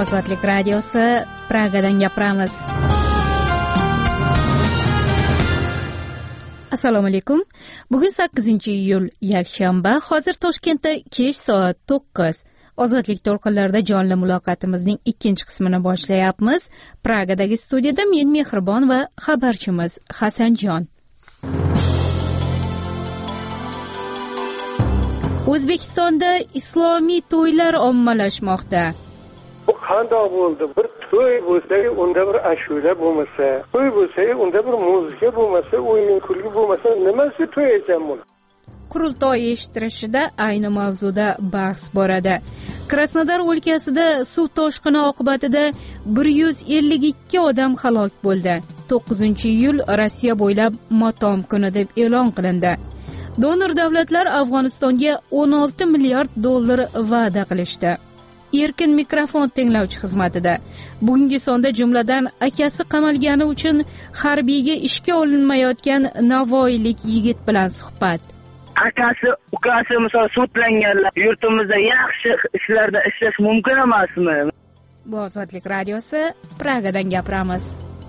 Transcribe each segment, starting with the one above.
Ozodlik radiosi, Pragadan gapiramiz. Assalomu alaykum. Bugun 8-iyul, yakshanba. Hozir Toshkentda kech soat 9. Ozodlik to'lqinlarida jonli muloqotimizning ikkinchi qismini boshlayapmiz. Pragadagi studiyada men Mehribon va xabarchimiz Hasanjon. O'zbekistonda islomiy to'ylar ommalashmoqda. Bu qanday bo'ldi? Bir to'y bo'lsa, unda bir ashula bo'lmasa, to'y bo'lsa, unda bir muzika bo'lmasa, o'yin kulgi bo'lmasa, nimasi to'y ekan bu? Qurultoy eshittirishida ayni mavzuda bahs boradi. Krasnodar o'lkasida suv toshqini oqibatida 152 odam halok bo'ldi. 9-iyul Rossiya bo'ylab motam kuni deb e'lon qilindi. Donor davlatlar Afg'onistonga 16 milliard dollar va'da qilishdi. Erkin mikrofon tinglovchi xizmatida bugungi sonda jumladan akasi qamalgani uchun harbiyga ishga olinmayotgan navoiylik yigit bilan suhbat. Akasi, ukasi misol sudlanganlar yurtimizda yaxshi ishlarda ishlash mumkin emasmi? Bu Ozodlik radiosi, Pragadan gapiramiz.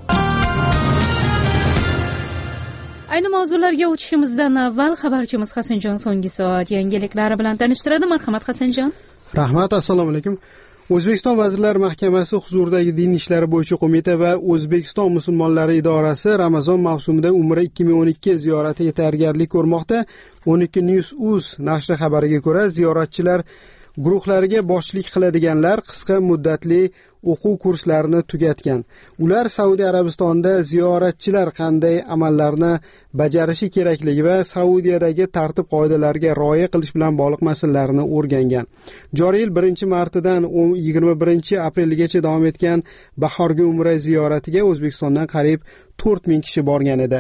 Ayni mavzularga o'tishimizdan avval xabarchimiz Hasanjon so'nggi soat yangiliklari bilan tanishtiradi. Marhamat Hasanjon. Rahmat, assalomu alaykum. O'zbekiston Vazirlar Mahkamasi huzuridagi din ishlari bo'yicha qo'mita va O'zbekiston musulmonlari idorasi Ramazon mavsumida Umra 2012 ziyoratiga tayyorgarlik ko'rmoqda. 12news.uz nashri xabariga ko'ra, ziyoratchilar guruhlariga boshchilik qiladiganlar qisqa muddatli o'quv kurslarini tugatgan. Ular Saudiya Arabistonida ziyoratchilar qanday amallarni bajarishi kerakligi va Saudiyadagi tartib qoidalariga rioya qilish bilan bog'liq masalalarni o'rgangan. Joriy yil 1-martdan 21-aprelgacha davom etgan bahorgi Umra ziyoratiga O'zbekistondan qariyb 4000 kishi borgan edi.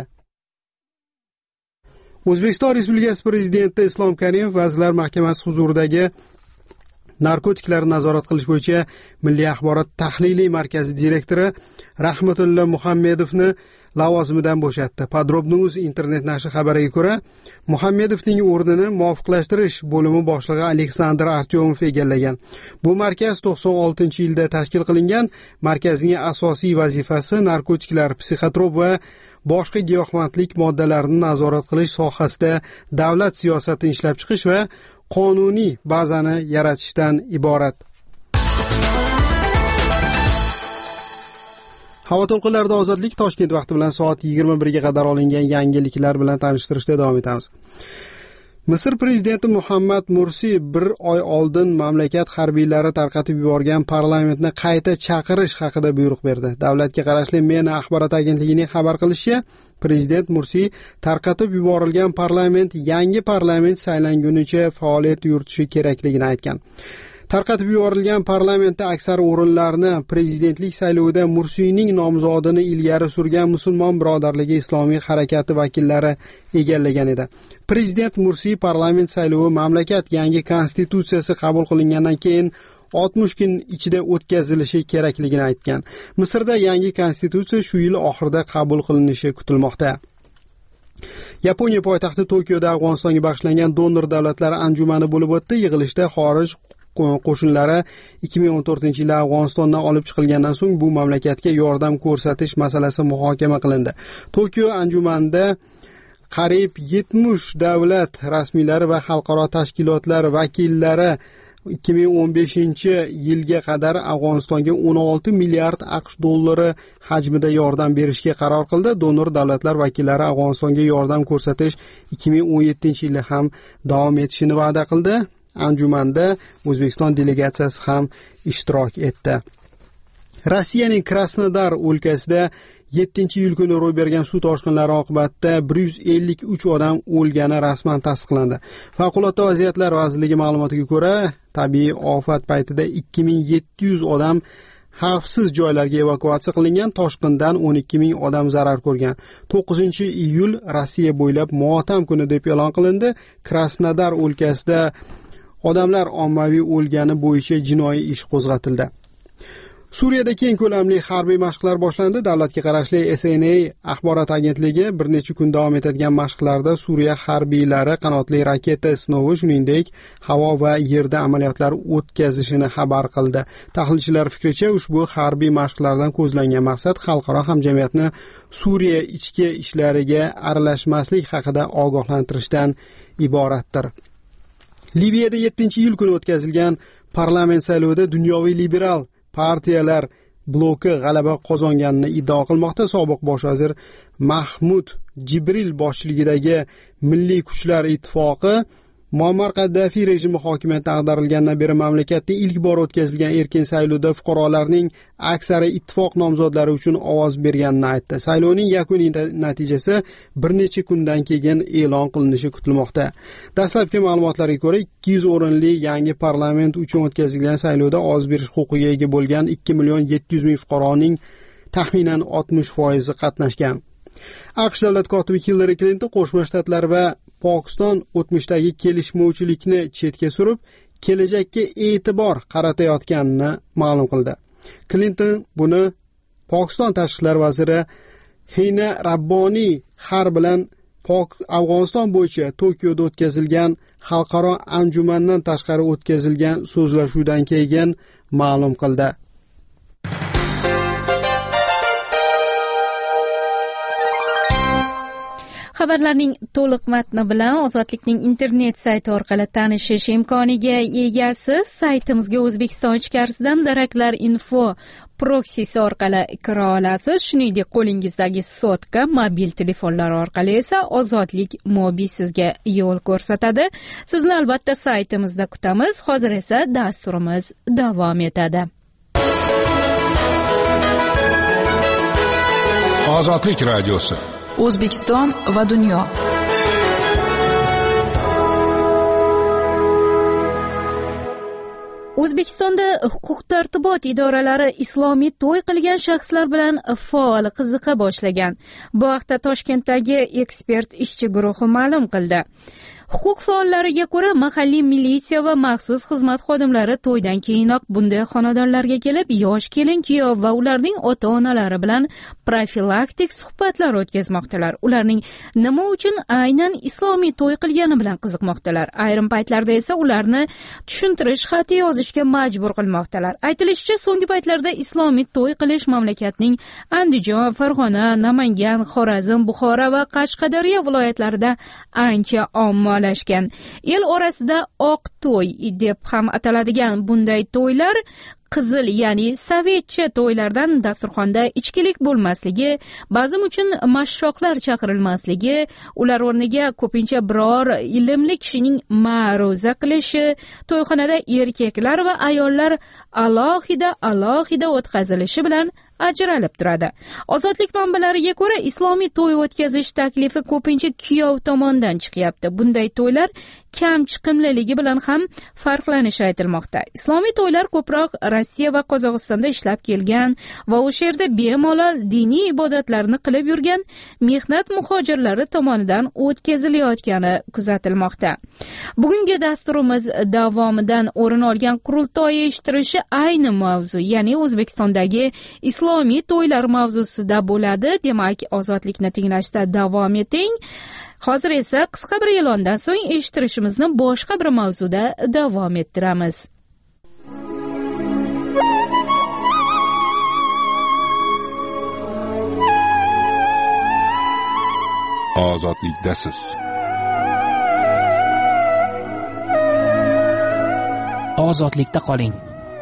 O'zbekiston Respublikasi Prezidenti Islom Karimov Vazirlar Mahkamasi huzuridagi narkotiklarni nazorat qilish bo'yicha Milliy axborot tahliliy markazi direktori Rahmatulla Muhammedovni lavozimidan bo'shatdi. Podrobnews internet nashri xabariga ko'ra, Muhammedovning o'rnini muvofiqlashtirish bo'limi boshlig'i Aleksandr Artyomov egallagan. Bu markaz 96-yilda tashkil qilingan. Markazning asosiy vazifasi narkotiklar, psixotrop va boshqa giyohvandlik moddalarini nazorat qilish sohasida davlat siyosatini ishlab chiqish va qonuniy bazani yaratishdan iborat. Havo to'lqinlarida ozodlik Toshkent vaqti bilan soat 21 ga qadar olingan yangiliklar bilan tanishtirishda davom etamiz. Misr prezidenti Muhammad Mursi bir oy oldin mamlakat harbiylari tarqatib yuborgan parlamentni qayta chaqirish haqida buyruq berdi. Davlatga qarashli MENA axborot agentligining xabar qilishicha, prezident Mursi tarqatib yuborilgan parlament yangi parlament saylangunicha faoliyat yuritishi kerakligini aytgan. Tarqatib yuborilgan parlamentda aksar o'rinlarni prezidentlik saylovida Mursiyning nomzodini ilgari surgan Musulmon birodarligi islomiy harakati vakillari egallagan edi. Prezident Mursi parlament saylovi mamlakat yangi konstitutsiyasi qabul qilingandan keyin 60 kun ichida o'tkazilishi kerakligini aytgan. Misrda yangi konstitutsiya shu yil oxirida qabul qilinishi kutilmoqda. Yaponiya poytaxti Tokioda Afg'onistonga bag'ishlangan donor davlatlar anjumani bo'lib o'tdi. Yig'ilishda xorij qo'shinlari 2014-yilda Afg'onistondan olib chiqilgandan so'ng bu mamlakatga yordam ko'rsatish masalasi muhokama qilindi. Tokio anjumanida qariyb 70 davlat rasmiylari va xalqaro tashkilotlar vakillari 2015-yilga qadar Afg'onistonga 16 milliard AQSh dollari hajmida yordam berishga qaror qildi. Donor davlatlar vakillari Afg'onistonga yordam ko'rsatish 2017-yilda ham davom etishini va'da qildi. Anjumanda O'zbekiston delegatsiyasi ham ishtirok etdi. Rossiyaning Krasnodar o'lkasida 7-iyul kuni ro'y bergan suv toshqinlari oqibatida 153 odam o'lgani rasman tasdiqlandi. Favqulodda vaziyatlar vazirligi ma'lumotiga ko'ra, tabiiy ofat paytida 2700 odam xavfsiz joylarga evakuatsiya qilingan. Toshqindan 12000 odam zarar ko'rgan. 9-iyul Rossiya bo'ylab motam kuni deb e'lon qilindi. Krasnodar o'lkasida odamlar ommaviy o'lgani bo'yicha jinoiy ish qo'zg'atildi. Suriyada keng ko'lamli harbiy mashqlar boshlandi. Davlatga qarashli SNA axborot agentligi bir necha kun davom etadigan mashqlarda Suriya harbiylari qanotli raketa sinovi, shuningdek, havo va yerda amaliyotlar o'tkazishini xabar qildi. Tahlilchilar fikricha, ushbu harbiy mashqlardan ko'zlangan maqsad xalqaro hamjamiyatni Suriya ichki ishlariga aralashmaslik haqida ogohlantirishdan iboratdir. Liviyada 7-iyul kuni o'tkazilgan parlament saylovida dunyoviy liberal partiyalar bloki g'alaba qozonganini iddao qilmoqda. Sobiq bosh vazir Mahmud Jibril boshchiligidagi Milliy kuchlar ittifoqi Muammar Qaddafi rejimi hokimiyatdan ag'darilgandan beri mamlakatda ilk bor o'tkazilgan erkin saylovda fuqarolarning aksari ittifoq nomzodlari uchun ovoz berganini aytdi. Saylovning yakuniy natijasi bir necha kundan keyin e'lon qilinishi kutilmoqda. Dastlabki ma'lumotlarga ko'ra, 200 o'rinli yangi parlament uchun o'tkazilgan saylovda ovoz berish huquqiga ega bo'lgan 2,700,000 fuqaroning taxminan 60% qatnashgan. AQSh davlat kotibi Hillary Clinton Qo'shma Shtatlar va Pokiston o'tmishdagi kelishmovchilikni chetga surib, kelajakka e'tibor qaratayotganini ma'lum qildi. Clinton buni Pokiston tashqi ishlar vaziri Hina Rabboniy har bilan Afg'oniston bo'yicha Tokioda o'tkazilgan xalqaro anjumandan tashqari o'tkazilgan so'zlashuvdan keyin ma'lum qildi. Xabarlarning to'liq matni bilan Ozodlikning internet sayti orqali tanishish imkoniga egasiz. Saytimizga O'zbekiston ichkarisidan daraklar info proksisi orqali kira olasiz. Shuningdek, qo'lingizdagi sotka mobil telefonlar orqali esa Ozodlik mobi sizga yo'l ko'rsatadi. Sizni albatta saytimizda kutamiz. Hozir esa dasturimiz davom etadi. Ozodlik radiosi. O'zbekiston va dunyo. O'zbekistonda huquq-tartibot idoralari islomiy to'y qilgan shaxslar bilan faol qiziqa boshlagan. Bu haqda Toshkentdagi ekspert ishchi guruhi ma'lum qildi. Huquq faollariga ko'ra, mahalliy militsiya va maxsus xizmat xodimlari to'ydan keyinoq bunday xonadonlarga kelib, yosh kelin-kuyov va ularning ota-onalari bilan profilaktik suhbatlar o'tkazmoqdalar. Ularning nima uchun aynan islomiy to'y qilgani bilan qiziqmoqdalar. Ayrim paytlarda esa ularni tushuntirish xati yozishga majbur qilmoqdalar. Aytilishicha, so'nggi paytlarda islomiy to'y qilish mamlakatning Andijon, Farg'ona, Namangan, Xorazm, Buxoro va Qashqadaryo viloyatlarida ancha ommalashgan. El orasida oq to'y deb ham ataladigan bunday to'ylar qizil, ya'ni sovetcha to'ylardan dasturxonda ichkilik bo'lmasligi, ba'zim uchun mashshoqlar chaqirilmasligi, ular o'rniga ko'pincha biror ilmli kishining ma'ruza qilishi, to'yxonada erkaklar va ayollar alohida o'tkazilishi bilan ajralib turadi. Ozodlik manbalariga ko'ra, islomiy to'y o'tkazish taklifi ko'pincha kuyov tomonidan chiqyapti. Bunday to'ylar kam chiqimliligi bilan ham farqlanishi aytilmoqda. Islomiy to'ylar ko'proq Rossiya va Qozog'istonda ishlab kelgan va o'sha yerda bemalol diniy ibodatlarni qilib yurgan mehnat muhojirlari tomonidan o'tkazilayotgani kuzatilmoqda. Bugungi dasturimiz davomidan o'rin olgan qurultoy eshittirishi ayni mavzu, ya'ni O'zbekistondagi islomiy to'ylar mavzusida bo'ladi. Demak, Ozodlikni tinglashda davom eting. Hozir esa qisqa bir e'londan so'ng eshittirishimizni boshqa bir mavzuda davom ettiramiz. Ozodlikdasiz. Ozodlikda qoling.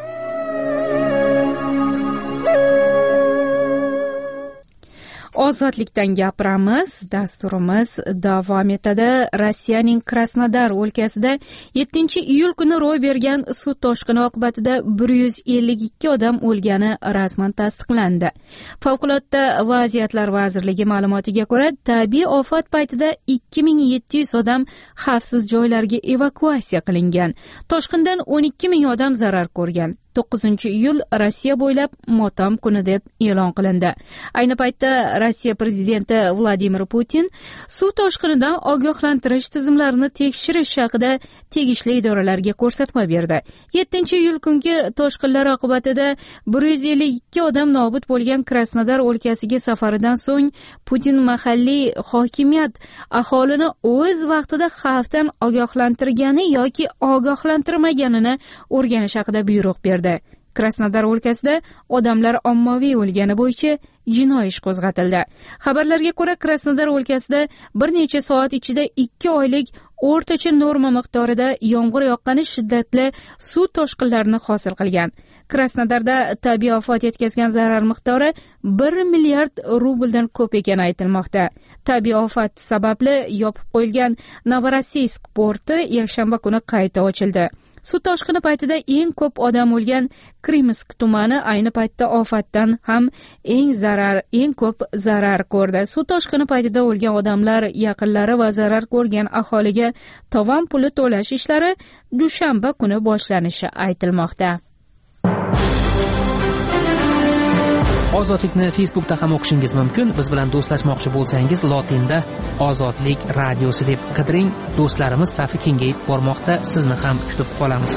Ozodlikdan gapiramiz. Dasturimiz davom etadi. Rossiyaning Krasnodar o'lkasida 7-iyul kuni ro'y bergan suv toshqini oqibatida 152 odam o'lgani rasman tasdiqlandi. Favqulodda vaziyatlar vazirligi ma'lumotiga ko'ra, tabiiy ofat paytida 2700 odam xavfsiz joylarga evakuatsiya qilingan. Toshqindan 12,000 odam zarar ko'rgan. 9-iyul Rossiya bo'ylab motam kuni deb e'lon qilindi. Ayni paytda Rossiya prezidenti Vladimir Putin suv toshqinidan ogohlantirish tizimlarini tekshirish haqida tegishli idoralarga ko'rsatma berdi. 7-iyul kungi toshqinlar oqibatida 152 odam nobud bo'lgan Krasnodar o'lkasiga safaridan so'ng Putin mahalliy hokimiyat aholini o'z vaqtida xavfdan ogohlantirgani yoki ogohlantirmaganini o'rganish haqida buyruq berdi. Krasnodar o'lkasida odamlar ommaviy o'lgani bo'yicha jinoiy ish qo'zg'atildi. Xabarlarga ko'ra, Krasnodar o'lkasida bir necha soat ichida 2 oylik o'rtacha norma miqdorida yomg'ir yoqqani shiddatli suv toshqinlarini hosil qilgan. Krasnodarda tabiiy ofat yetkazgan zarar miqdori 1 milliard rubldan ko'p ekani aytilmoqda. Tabiiy ofat sababli yopib qo'yilgan Novorossiysk porti yakshanba kuni qayta ochildi. Suv toshqini paytida eng ko'p odam o'lgan Krimisk tumani ayni paytda ofatdan ham eng ko'p zarar ko'rdi. Suv toshqini paytida o'lgan odamlar yaqinlari va zarar ko'rgan aholiga tovon puli to'lash ishlari dushanba kuni boshlanishi aytilmoqda. Ozodlikni Facebookda ham o'qishingiz mumkin. Biz bilan do'stlashmoqchi bo'lsangiz, lotinda Ozodlik radiosi deb qidiring. Do'stlarimiz safi kengayib bormoqda. Sizni ham kutib qolamiz.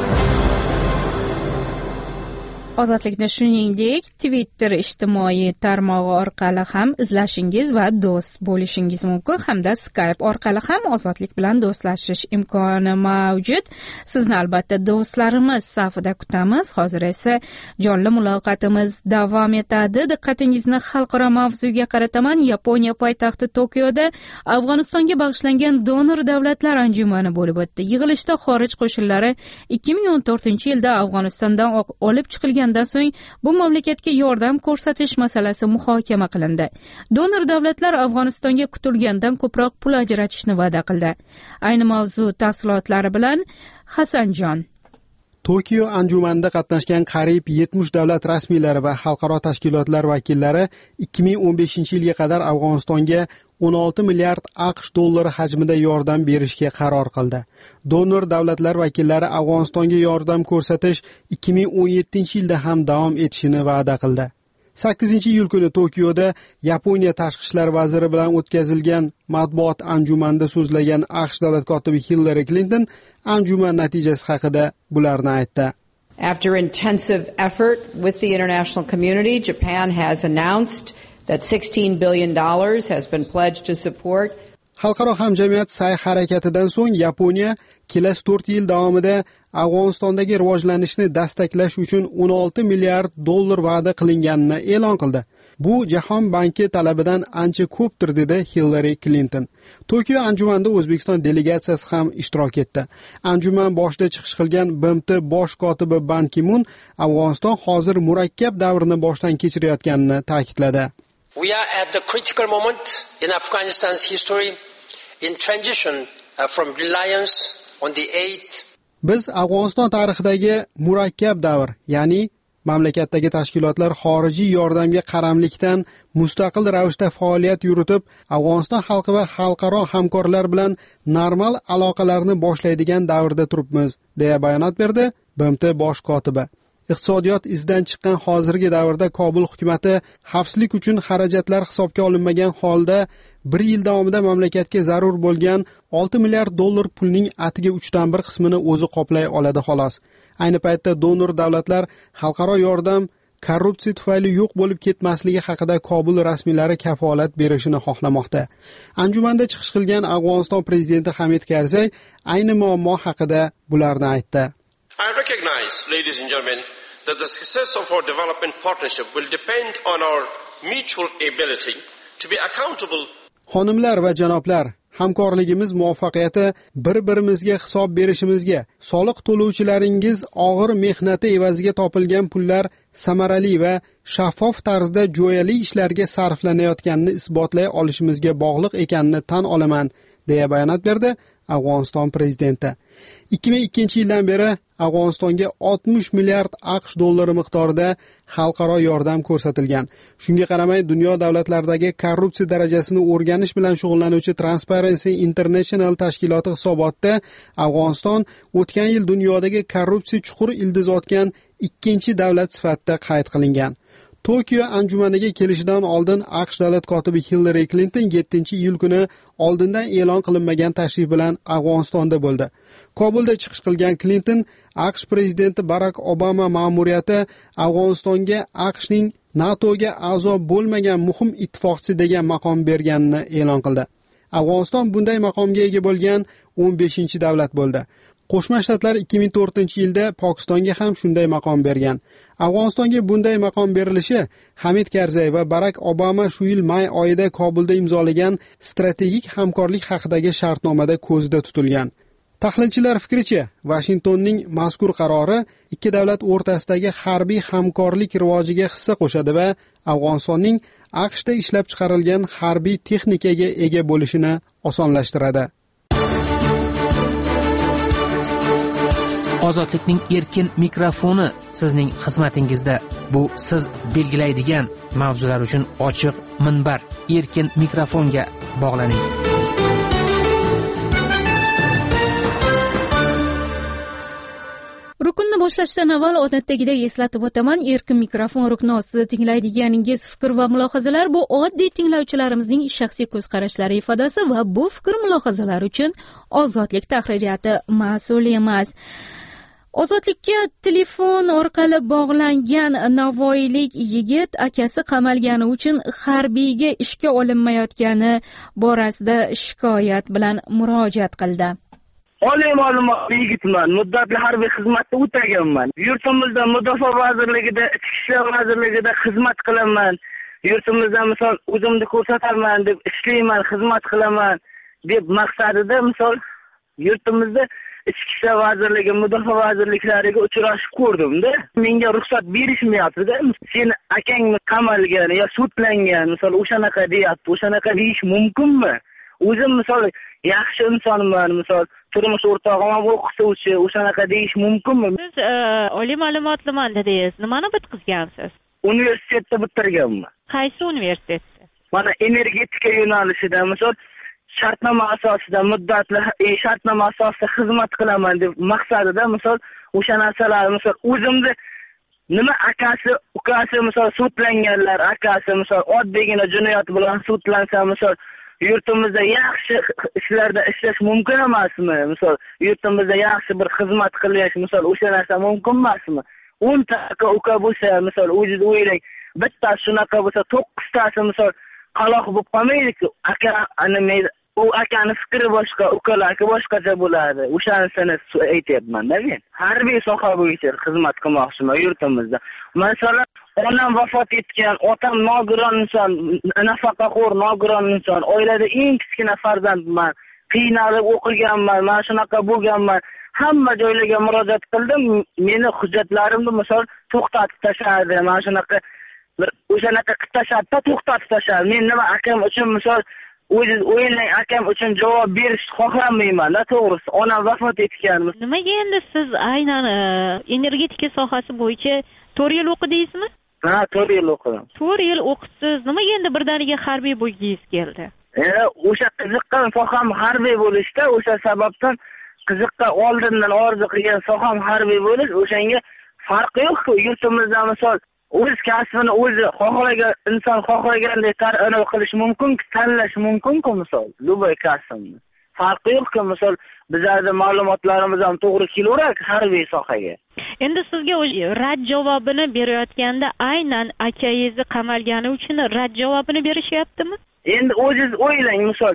Ozodlikni shuningdek Twitter ijtimoiy tarmog'i orqali ham izlashingiz va do'st bo'lishingiz mumkin, hamda Skype orqali ham Ozodlik bilan do'stlashish imkoni mavjud. Sizni albatta do'stlarimiz safida kutamiz. Hozir esa jonli muloqotimiz davom etadi. Diqqatingizni xalqaro mavzuga qarataman. Yaponiya poytaxti Tokioda Afg'onistonga bag'ishlangan donor davlatlar anjumani bo'lib o'tdi. Yig'ilishda xorij qo'shinlari 2014-yilda Afg'onistondan olib chiqilgan so'ng bu mamlakatga yordam ko'rsatish masalasi muhokama qilindi. Donor davlatlar Afg'onistonga kutilgandan ko'proq pul ajratishni va'da qildi. Ayni mavzu tafsilotlari bilan Hasanjon. Tokio anjumanida qatnashgan qariyb 70 davlat rasmiylari va xalqaro tashkilotlar vakillari 2015-yilga qadar Afg'onistonga 16 milliard AQSh dollari hajmida yordam berishga qaror qildi. Donor davlatlar vakillari Afg'onistonga yordam ko'rsatish 2017-yilda ham davom etishini va'da qildi. 8-iyul kuni Tokioda Yaponiya tashqi ishlar vaziri bilan o'tkazilgan matbuot anjumanida so'zlagan AQSh davlat kotibi Hillary Clinton anjuman natijasi haqida bularni aytdi. After intensive effort with the international community, Japan has announced that $16 billion has been pledged to support. Xalqaro hamjamiyat sa'y harakatidan so'ng Yaponiya kelasi 4 yil davomida Afg'onistondagi rivojlanishni dastaqlash uchun 16 milliard dollar va'da qilinganini e'lon qildi. Bu Jahon banki talabidan ancha ko'pdir, dedi Hillary Clinton. Tokio anjumanida O'zbekiston delegatsiyasi ham ishtirok etdi. Anjuman boshida chiqish qilgan BMT bosh kotibi Ban Ki-mun Afg'oniston hozir murakkab davrni boshdan kechirayotganini ta'kidladi. We are at the critical moment in Afghanistan's history in transition from reliance on the aid. Biz Afg'oniston tarixidagi murakkab davr, ya'ni mamlakatdagi tashkilotlar xorijiy yordamga qaramlikdan mustaqil ravishda faoliyat yuritib, Afg'oniston xalqi va xalqaro hamkorlar bilan normal aloqalarni boshlaydigan davrda turibmiz, deya bayonot berdi BMT bosh kotibi. Iqtisodiyot izdan chiqqan hozirgi davrda Kobul hukumatı xavfsizlik uchun xarajatlar hisobga olinmagan holda 1 yil davomida mamlakatga zarur bo'lgan 6 milliard dollar pulning atiga 3/1 qismini o'zi qoplay oladi xolos. Ayni paytda donor davlatlar xalqaro yordam korrupsiya tufayli yo'q bo'lib ketmasligi haqida Kobul rasmiylari kafolat berishini xohlamoqda. Anjumanda chiqish qilgan Afg'oniston prezidenti Hamid Karzay ayni muammo haqida bularni aytdi. I recognize, ladies and gentlemen, that the success of our development partnership will depend on our mutual ability to be accountable. Xonimlar va janoblar, hamkorligimiz muvaffaqiyati bir-birimizga hisob berishimizga, soliq to'lovchilaringiz og'ir mehnati evaziga topilgan pullar samarali va shaffof tarzda jo'yali ishlarga sarflanayotganini isbotlay olishimizga bog'liq ekanini tan olaman, deya bayonot berdi Afg'oniston prezidenti. 2002-yildan beri Afg'onistonga 60 milliard AQSh dollari miqdorida xalqaro yordam ko'rsatilgan. Shunga qaramay, dunyo davlatlaridagi korrupsiya darajasini o'rganish bilan shug'ullanuvchi Transparency International tashkiloti hisobotida Afg'oniston o'tgan yil dunyodagi korrupsiya chuqur ildiz otgan ikkinchi davlat sifatida qayd qilingan. Tokio anjumaniga kelishidan oldin AQSh davlat kotibi Hillary Clinton 7-iyul kuni oldindan e'lon qilinmagan tashrif bilan Afg'onistonda bo'ldi. Kobulda chiqish qilgan Clinton AQSh prezidenti Barack Obama ma'muriyati Afg'onistonga AQShning NATOga a'zo bo'lmagan muhim ittifoqchi degan maqom berganini e'lon qildi. Afg'oniston bunday maqomga ega bo'lgan 15-davlat bo'ldi. Qo'shma Shtatlar 2004-yilda Pokistonga ham shunday maqom bergan. Afg'onistonga bunday maqom berilishi Hamid Karzay va Barack Obama shu yil may oyida Kobulda imzolagan strategik hamkorlik haqidagi shartnomada ko'zda tutilgan. Tahlilchilar fikricha, Washingtonning mazkur qarori ikki davlat o'rtasidagi harbiy hamkorlik rivojiga hissa qo'shadi va Afg'onistonning AQShda ishlab chiqarilgan harbiy texnikaga ega bo'lishini osonlashtiradi. Ozodlikning erkin mikrofoni sizning xizmatingizda. Bu siz belgilaydigan mavzular uchun ochiq minbar. Erkin mikrofonga bog'laning. Rukunni boshlashdan avval odatdagidek eslatib o'taman, erkin mikrofon rukni ostida tinglaydiganingiz fikr va mulohazalar bu oddiy tinglovchilarimizning shaxsiy ko'z qarashlari ifodasi va bu fikr mulohazalar uchun Ozodlik tahririyati mas'ul emas. Ozodlikka telefon orqali bog'langan navoiylik yigit akasi qamalgani uchun harbiyga ishga olinmayotgani borasida shikoyat bilan murojaat qildi. Oliy ma'lumotli yigitman, muddatli harbiy xizmatda o'taganman. Yurtimizda Mudofaa vazirligida, Ichki ishlar vazirligida xizmat qilaman. Yurtimizda misol o'zimni ko'rsataman deb ishlayman, xizmat qilaman deb maqsadida misol yurtimizda Ichki ishlar vazirligi, Mudofaa vazirliklariga uchrashib ko'rdim-da. Menga ruxsat berishmayapti-da. Seni akangni qamalgan yo sudlangan, misol o'shanaqa deyapti. O'shanaqa deyish mumkinmi? O'zim misol yaxshi insonman, misol turmush o'rtog'im ham o'qituvchi, o'shanaqa deyish mumkinmi? Siz oliy ma'lumotliman dedingiz. Nimani bitkizgansiz? Universitetda bitirganman. Qaysi universitetda? Mana energetika yo'nalishida, misol shartnoma asosida muddatli shartnoma asosida xizmat qilaman deb maqsadida misol o'sha narsalar misol o'zimni nima akasi, ukasi misol sudlanganlar, akasi misol oddiygina jinoyat bilan sudlansa misol yurtimizda yaxshi ishlarda ishlash mumkin emasmi? Misol yurtimizda yaxshi bir xizmat qilish, misol o'sha narsa mumkin emasmi? 10 ta uka bo'lsa, misol o'zingiz o'ylang, bitta shunaqa bo'lsa 9 tasi misol qaloq bo'lib qolmaydi-ku. Aka u akani fikri boshqa, ukalari boshqacha bo'ladi. O'shanisini aytyapman-da men. Harbiy soha bo'yicha xizmat qilmoqchiman yurtimizda. Masalan, onam vafot etgan, otam nogiron inson, nafaqaxo'r nogiron inson, oilada eng kichkina farzandman. Qiynalib o'qiganman, mana shunaqa bo'lganman. Hamma joylarga murojaat qildim. Meni hujjatlarimni misol to'xtatib tashladi. Mana shunaqa bir o'shanaqa qilib tashladi, to'xtatib tashladi. Men nima akam uchun misol o'zingiz o'ylang, akam uchun javob berish xohlamayman-da, to'g'risi. Onam vafot etgan. Nimaga endi siz aynan energetika sohasi bo'yicha 4 yil o'qidingizmi? Ha, 4 yil o'qidim. 4 yil o'qisiz, nimaga endi birdaniga harbiy bo'lgingiz keldi? O'sha qiziqqan soham harbiy bo'lishda, o'sha sababdan qiziqqan oldindan orzu qilgan soham harbiy bo'lish, o'shanga farqi yo'q-ku. Yurtimizda misol o'z kasbini o'zi xohlagan inson xohlagandek tarbiya qilish mumkin, tanlash mumkin-ku misol. Любой kasbni. Farqi yo'q-ku misol bizlarda ma'lumotlarimiz ham to'g'ri kelaverak harbiy sohaga. Endi sizga rad javobini berayotganda aynan akangizni qamalgani uchun rad javobini berishyaptimi? Endi o'zingiz o'ylang, misol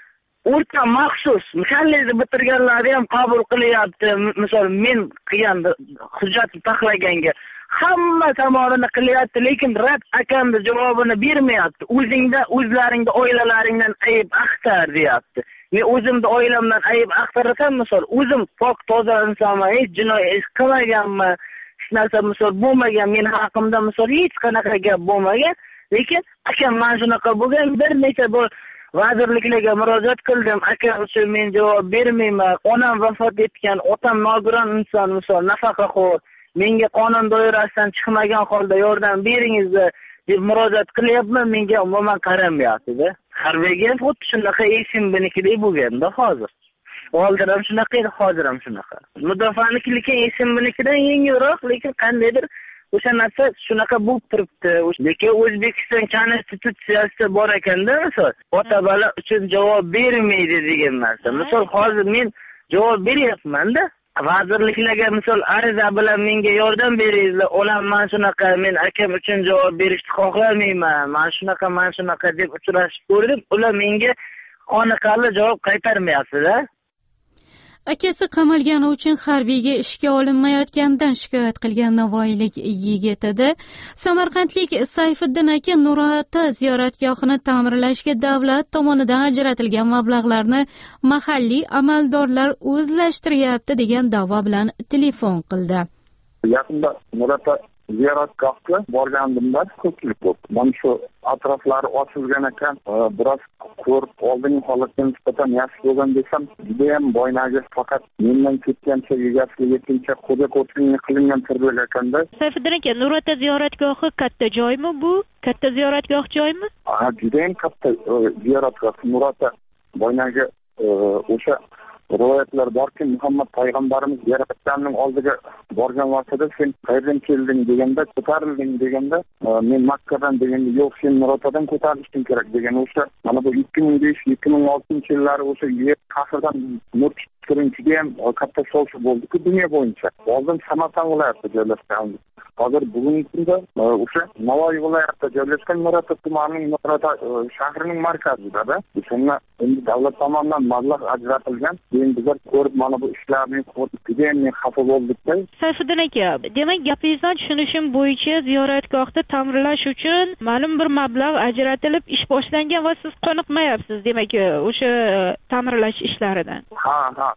o'rta maxsus kollejni bitirganlarni ham qabul qilyapti. Misol men qilgan hujjatni taxlaganga hamma tomonidan qilyapti, lekin rad akamni javobini bermayapti. O'zlaringda oilalaringdan ayb axtar deyapti. Men o'zimda oilamdan ayb axtarasam, misol o'zim pok toza insonman, hech jinoyat qilmaganman, hech narsa misol bo'lmagan, men haqimda misol hech qanaqa gap bo'lmagan, lekin akam mana shunaqa bo'lgan, bir necha bor vazirliklarga murojaat qildim, akam uchun men javob bermayman, onam vafot etgan, otam nogiron inson, misol nafaqaxo'r, menga qonun doirasidan chiqmagan holda yordam beringiz deb murojaat qilyapman, menga umuman qaramayapti-da. Harbiyga ham xuddi shunaqa eshim binikidek bo'lganda hozir. oldin ham shunaqa edi, hozir ham shunaqa. Mudofaanikida lekin SMBnikidan yengilroq, lekin qandaydir o'sha narsa shunaqa bo'lib turibdi. Lekin O'zbekiston konstitutsiyasida bor ekanda, misol ota-bola uchun javob bermaydi degan narsa. Misol hozir men javob beryapman-da. Vazirliklarga misol ariza bilan menga yordam beringlar, men shunaqa, men akam uchun javob berishni xohlamayman, men shunaqa deb uchrashib ko'rdim. Ular menga qoniqarli javob qaytarmayapti-da. Akasi qamalgani uchun harbiyga ishga olinmayotganidan shikoyat qilgan navoiylik yigitida samarqandlik Sayfiddin aka Nurota ziyoratgohini ta'mirlashga davlat tomonidan ajratilgan mablag'larni mahalliy amaldorlar o'zlashtiryapti degan da'vo bilan telefon qildi. Yaqinda Nurota ziyoratgohga borgandimda ko'pchilik bo'ldi. Mana shu atroflari ochilgan ekan, biroz ko'rib oldingi holatga nisbatan yaxshi bo'lgan desam, juda ham boynagi faqat mendan ketgancha egasiga yetincha xo'ja ko'chkining qilingan tirbek ekanda. Sayfiddin aka, Nurota ziyoratgohi katta joymi bu? Katta ziyoratgoh joymi? Ha, juda ham katta ziyoratgoh. Nurota boynagi o'sha rivoyatlar borki, Muhammad payg'ambarimiz yaratganning oldiga borgan vaqtida sen qayerdan kelding deganda, ko'tarilding deganda, men Makkadan deganda, yo'q, sen Nurotadan ko'tarilishing kerak degan. O'sha mana bu 2005-2006 yillari o'sha yer qahridan nur tushgan juda ham katta shov-shuv bo'ldi-ku dunyo bo'yicha. Oldin Samarqand viloyatida joylashgan. Hozir bugungi kunda o'sha Navoiy viloyatida joylashgan Nurota tumanining Nurota shahrining markazida. Shunga endi davlat tomonidan mablag' ajratilgan. Endi bizlar ko'rib mana bu ishlarni ko'rib juda ham xafa bo'ldik-da. Sayfiddin aka, demak gapingizdan tushunishim bo'yicha ziyoratgohni ta'mirlash uchun ma'lum bir mablag' ajratilib ish boshlangan va siz qoniqmayapsiz, demak o'sha ta'mirlash ishlaridan. Ha,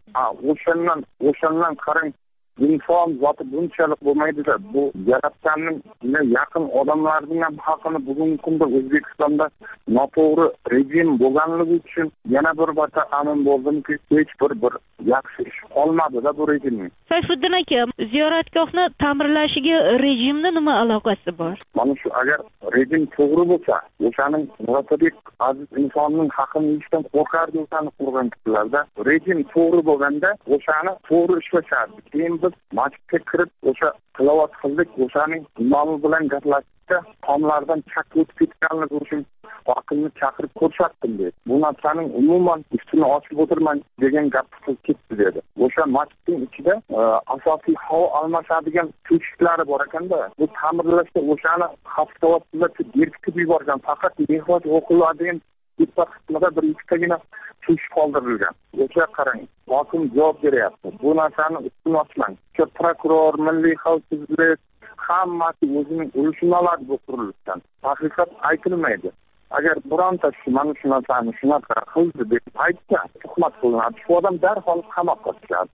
o'shandan qarang. Inson zoti bunchalik bo'lmaydi-da, bu yaratganning yaqin odamlarning ham haqini bugungi kunda O'zbekistonda noto'g'ri rejim bo'lganligi uchun yana bir bata amin bo'ldimki, hech bir yaxshi ish qolmadi-da bu rejimning. Sayfiddin aka, ziyoratgohni ta'mirlashiga rejimni nima aloqasi bor? Mana shu, agar rejim to'g'ri bo'lsa, o'shaning Muratadek aziz insonning haqqini yeyishdan qo'rqardi o'shani qurgan kishilarda. Rejim to'g'ri bo'lganda o'shani to'g'ri ishlashardi. Keyin biz masjidga kirib o'sha tilovat qildik, o'shaning imomi bilan gaplashishda tomlardan chak o'tib ketganligi uchun hokimni chaqirib ko'rsatdim dedi. Bu narsaning umuman ustini ochib o'tirman degan gap qilib ketdi dedi. O'sha masjidning ichida asosiy havo almashadigan teshiklar bor ekanda, bu ta'mirlashda o'shani haftavatlar berkitib yuborgan, faqat mehnat o'qiladigan bitta qismida bir ikkitagina tush qoldirilgan. O'sha qarang, hokim javob beryapti. Bu narsani ustini ochmang. Prokuror, milliy xavfsizlik hammasi o'zining ulushini oladi bu qurilishdan. Haqiqat aytilmaydi. Agar bironta mana shu narsani shunaqa qildi deb aytsa, tuhmat qilinadi. Shu odam darhol qamoqqa tushadi.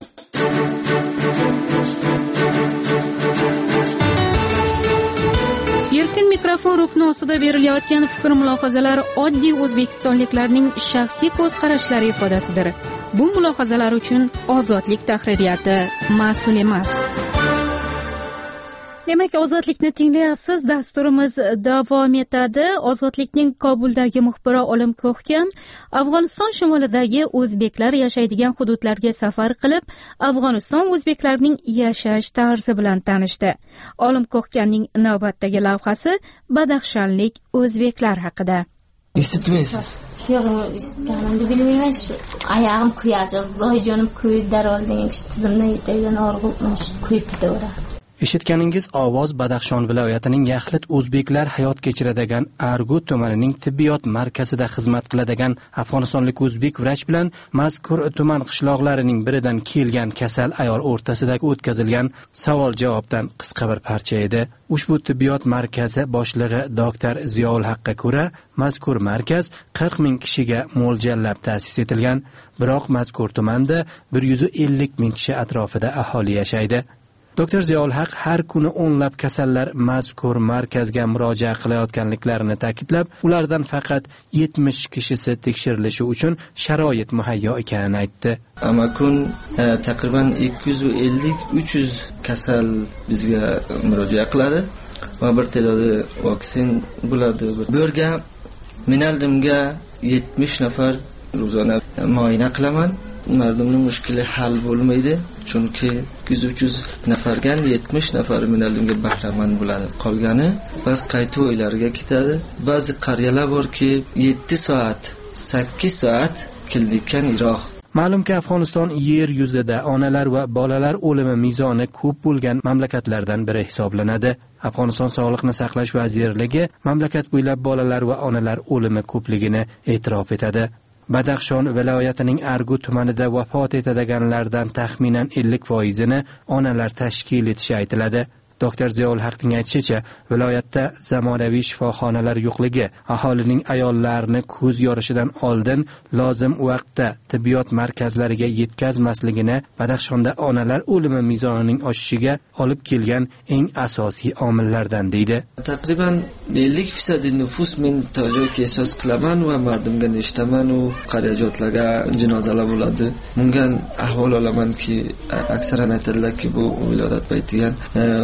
Erkin mikrofon rukni ostida berilayotgan fikr mulohazalar oddiy o'zbekistonliklarning shaxsiy ko'z qarashlari ifodasidir. Bu mulohazalar uchun Ozodlik tahririyati mas'ul emas. Demak, Ozodlikni tinglayapsiz. Dasturimiz davom etadi. Ozodlikning Kobuldagi muxbiri Olim Ko'xkan Afg'oniston shimolidagi o'zbeklar yashaydigan hududlarga safar qilib, Afg'oniston o'zbeklarining yashash tarzi bilan tanishdi. Olim Ko'xkanning navbatdagi lavhasi Badaxshanlik o'zbeklar haqida. Eshitmaysiz? Yo'q, eshitganimni bilmayman. Shu oyog'im kuyadi, zoyjonim kuyib darolding, tizimdan yetaydan og'rib kuyib ketaveradi. Eshitganingiz ovoz Badaxshon viloyatining Yaxlit o'zbeklar hayot kechiradigan Argut tumanining tibbiyot markazida xizmat qiladigan afg'onistonlik o'zbek vrach bilan mazkur tuman qishloqlarining biridan kelgan kasal ayol o'rtasidagi o'tkazilgan savol-javobdan qisqa bir parcha edi. Ushbu tibbiyot markazi boshlig'i doktor Ziyoul Haqqa ko'ra, mazkur markaz 40 ming kishiga mo'ljallab ta'sis etilgan, biroq mazkur tumanda 150 ming kishi atrofida aholi yashaydi. Doktor Ziyoul Haq har kuni o'nlab kasallar mazkur markazga murojaat qilayotganliklarini ta'kidlab, ulardan faqat 70 kishisi tekshirilishi uchun sharoit muhayyo ekanini aytdi. Amma kun taqriban 250-300 kasal bizga murojaat qiladi va bir tilada vaksin bo'ladi. Bu yerga men oldimga 70 nafar ro'zona muayana qilaman. mardumning mushkuli hal bo'lmaydi, chunki 200-300 nafardan 70 nafar minalunga bahramand bo'ladi. Qolgani bas qaytib uylariga ketadi. Ba'zi qariyalar borki 7 soat, 8 soat keldikkan Iroq. Ma'lumki, Afg'oniston yer yuzida onalar va bolalar o'limi mezoni ko'p bo'lgan mamlakatlardan biri hisoblanadi. Afg'oniston Sog'liqni saqlash vazirligi mamlakat bo'ylab bolalar va onalar o'limi ko'pligini e'tirof etadi. Badaxshon viloyatining Argut tumanida vafot etadiganlardan taxminan 50%ni onalar tashkil etishi aytiladi. Dr. Ziyoul Haqning aytishicha, viloyatda zamonaviy shifoxonalar yo'qligi aholining ayollarni ko'z yorishidan oldin lozim vaqtda tibbiyot markazlariga yetkazmasligini Badaxshonda onalar o'limi mezonining oshishiga olib kelgan eng asosiy omillardan deydi. Taqriban 50% nufus men to'g'ri e'sos qilaman va mardimga eshitaman u qarajotlarga jinozalar bo'ladi. Bunga ahvol olamanki, aksaran aytadilarki bu viloyat paytidan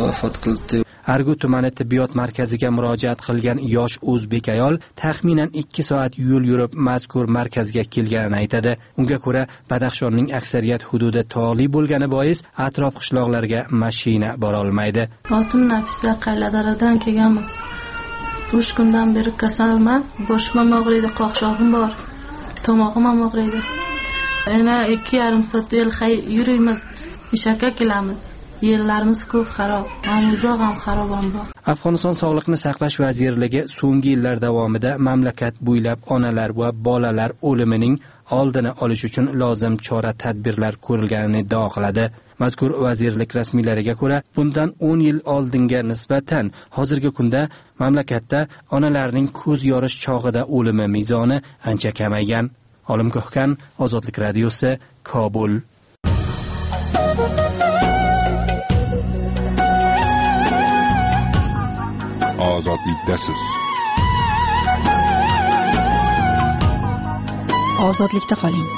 Argut tumani tibbiyot markaziga murojaat qilgan yosh o'zbek ayol taxminan 2 soat yo'l yurib mazkur markazga kelganini aytadi. Unga ko'ra, Badaxshonning aksariyat hududi tog'li bo'lgani bois atrof qishloqlarga mashina bora olmaydi. Otim Nafisa Qayladaradan kelganmiz. 3 kundan beri kasalman. Boshim og'riydi, qoqshog'im bor. Tomog'im ham og'riydi. Yana 2,5 soat yurimiz, ishga kelamiz. Yerlarimiz ko'p xarob, uzoq ham xarob ham bor. Afg'oniston Sog'liqni saqlash vazirligi so'nggi yillar davomida mamlakat bo'ylab onalar va bolalar o'limining oldini olish uchun lozim chora-tadbirlar ko'rilganini iddao qiladi. Mazkur vazirlik rasmiylariga ko'ra, bundan 10 yil oldinga nisbatan hozirgi kunda mamlakatda onalarning ko'z yorish chog'ida o'limi mezoni ancha kamaygan. Olim Ko'hkan, Ozodlik radiosi, Kobul. Ozodlikdasiz. Ozodlikda qoling.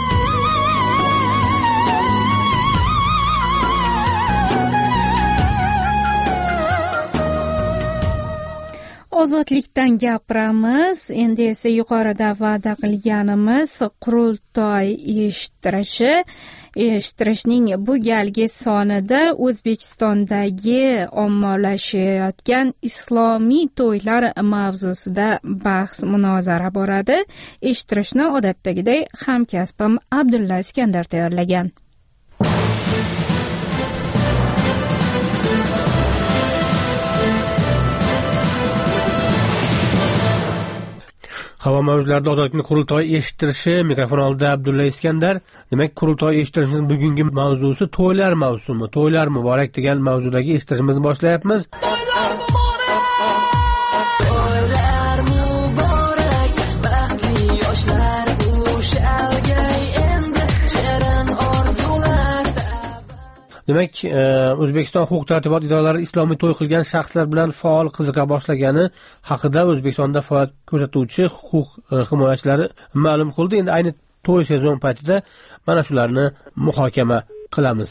Ozodlikdan gapiramiz. Endi esa yuqorida va'da qilganimiz qurultoy eshittirishning bu galgi sonida O'zbekistondagi ommalashayotgan islomiy to'ylar mavzusida bahs munozara boradi. Eshittirishni odatdagiday hamkasbim Abdulla Iskandar tayyorlagan. Havo mavzularida ozodlikni qurultoy eshittirishi, mikrofon oldida Abdulla Iskandar. Demak, qurultoy eshittirishning bugungi mavzusi to'ylar mavsumi. To'ylar muborak degan mavzudagi eshittirishimizni boshlayapmiz. Demak, O'zbekiston huquq-tartibot idoralari islomiy to'y qilgan shaxslar bilan faol qiziqa boshlagani haqida O'zbekistonda faoliyat ko'rsatuvchi huquq himoyachilari ma'lum qildi. Endi ayni to'y sezon paytida mana shularni muhokama qilamiz.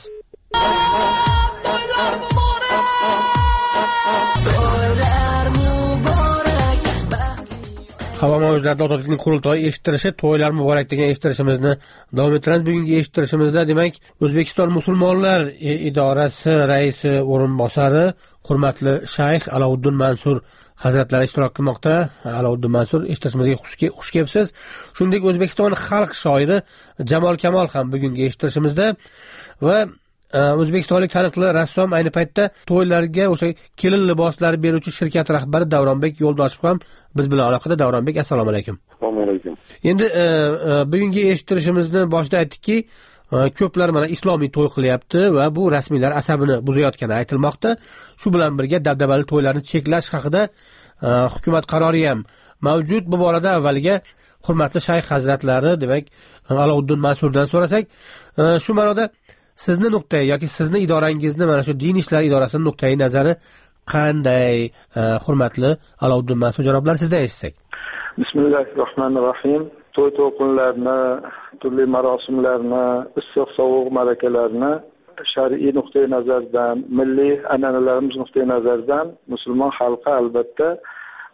Havo mavzularida ozodlikning qurultoyi eshittirishi, to'ylar muborak degan eshittirishimizni davom ettiramiz. Bugungi eshittirishimizda demak, O'zbekiston musulmonlar idorasi raisi o'rinbosari hurmatli shayx Alovuddin Mansur hazratlari ishtirok qilmoqda. Alovuddin Mansur, eshittirishimizga xush kelibsiz. Shuningdek, O'zbekiston xalq shoiri Jamol Kamol ham bugungi eshittirishimizda va o'zbekistonlik taniqli rassom ayni paytda to'ylarga o'sha kelin liboslari beruvchi shirkat rahbari Davronbek Yo'ldoshev ham biz bilan aloqada. Davronbek, assalomu alaykum. Assalomu alaykum. Endi bugungi eshittirishimizni boshida aytdikki, ko'plar mana islomiy to'y qilyapti va bu rasmiylar asabini buzayotgani aytilmoqda. Shu bilan birga dabdabali to'ylarni cheklash haqida hukumat qarori ham mavjud. Bu borada avvaliga hurmatli shayx hazratlari, demak, Alovuddin Mansurdan so'rasak, shu ma'noda sizni nuqtai yoki sizni idorangizni mana shu din ishlari idorasining nuqtai nazari qanday, hurmatli Alovuddin Mansur janoblari, sizdan eshitsak. Bismillahirrohmanirrohim. To'y to'qinlarni, turli marosimlarni, issiq sovuq marakalarni shar'iy nuqtai nazardan, milliy an'analarimiz nuqtai nazardan musulmon xalqi albatta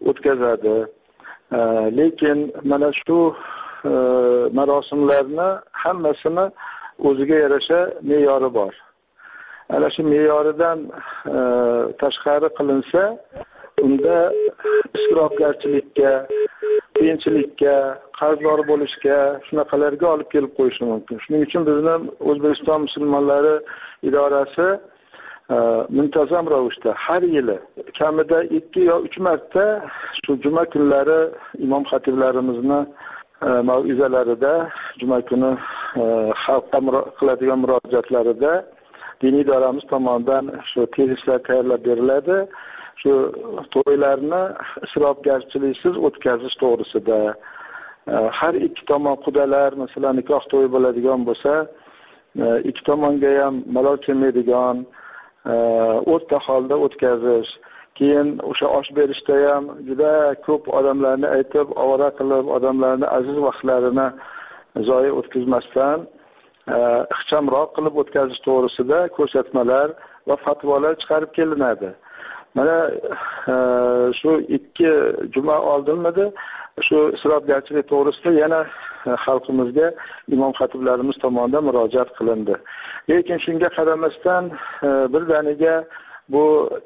o'tkazadi. Lekin mana shu marosimlarni hammasini o'ziga yarasha me'yori bor. Ana shu me'yoridan tashqari qilinsa, unda isrofgarchilikka, qiyinchilikka, qarzdor bo'lishga, shunaqalarga olib kelib qo'yishi mumkin. Shuning uchun bizning O'zbekiston musulmonlari idorasi muntazam ravishda har yili kamida 2 yo 3 marta shu juma kunlari imom xatiblarimizni mav'izalarida, juma kuni xalqqa qiladigan murojaatlarida diniy idoramiz tomonidan shu tezislar tayyorlab beriladi. Shu to'ylarni isrofgarchiliksiz o'tkazish to'g'risida har ikki tomon qudalar, masalan, nikoh to'yi bo'ladigan bo'lsa, ikki tomonga ham malol kelmaydigan o'rta holda o'tkazish. Keyin o'sha osh berishda ham juda ko'p odamlarni aytib, ovora qilib, odamlarni aziz vaqtlarini zoya o'tkazmasdan ixchamroq qilib o'tkazish to'g'risida ko'rsatmalar va fatvolar chiqarib kelinadi. Mana shu 2 juma oldinmidi shu isrofgarchilik to'g'risida yana xalqimizga imom xatiblarimiz tomonidan murojaat qilindi. Lekin shunga qaramasdan birdaniga bu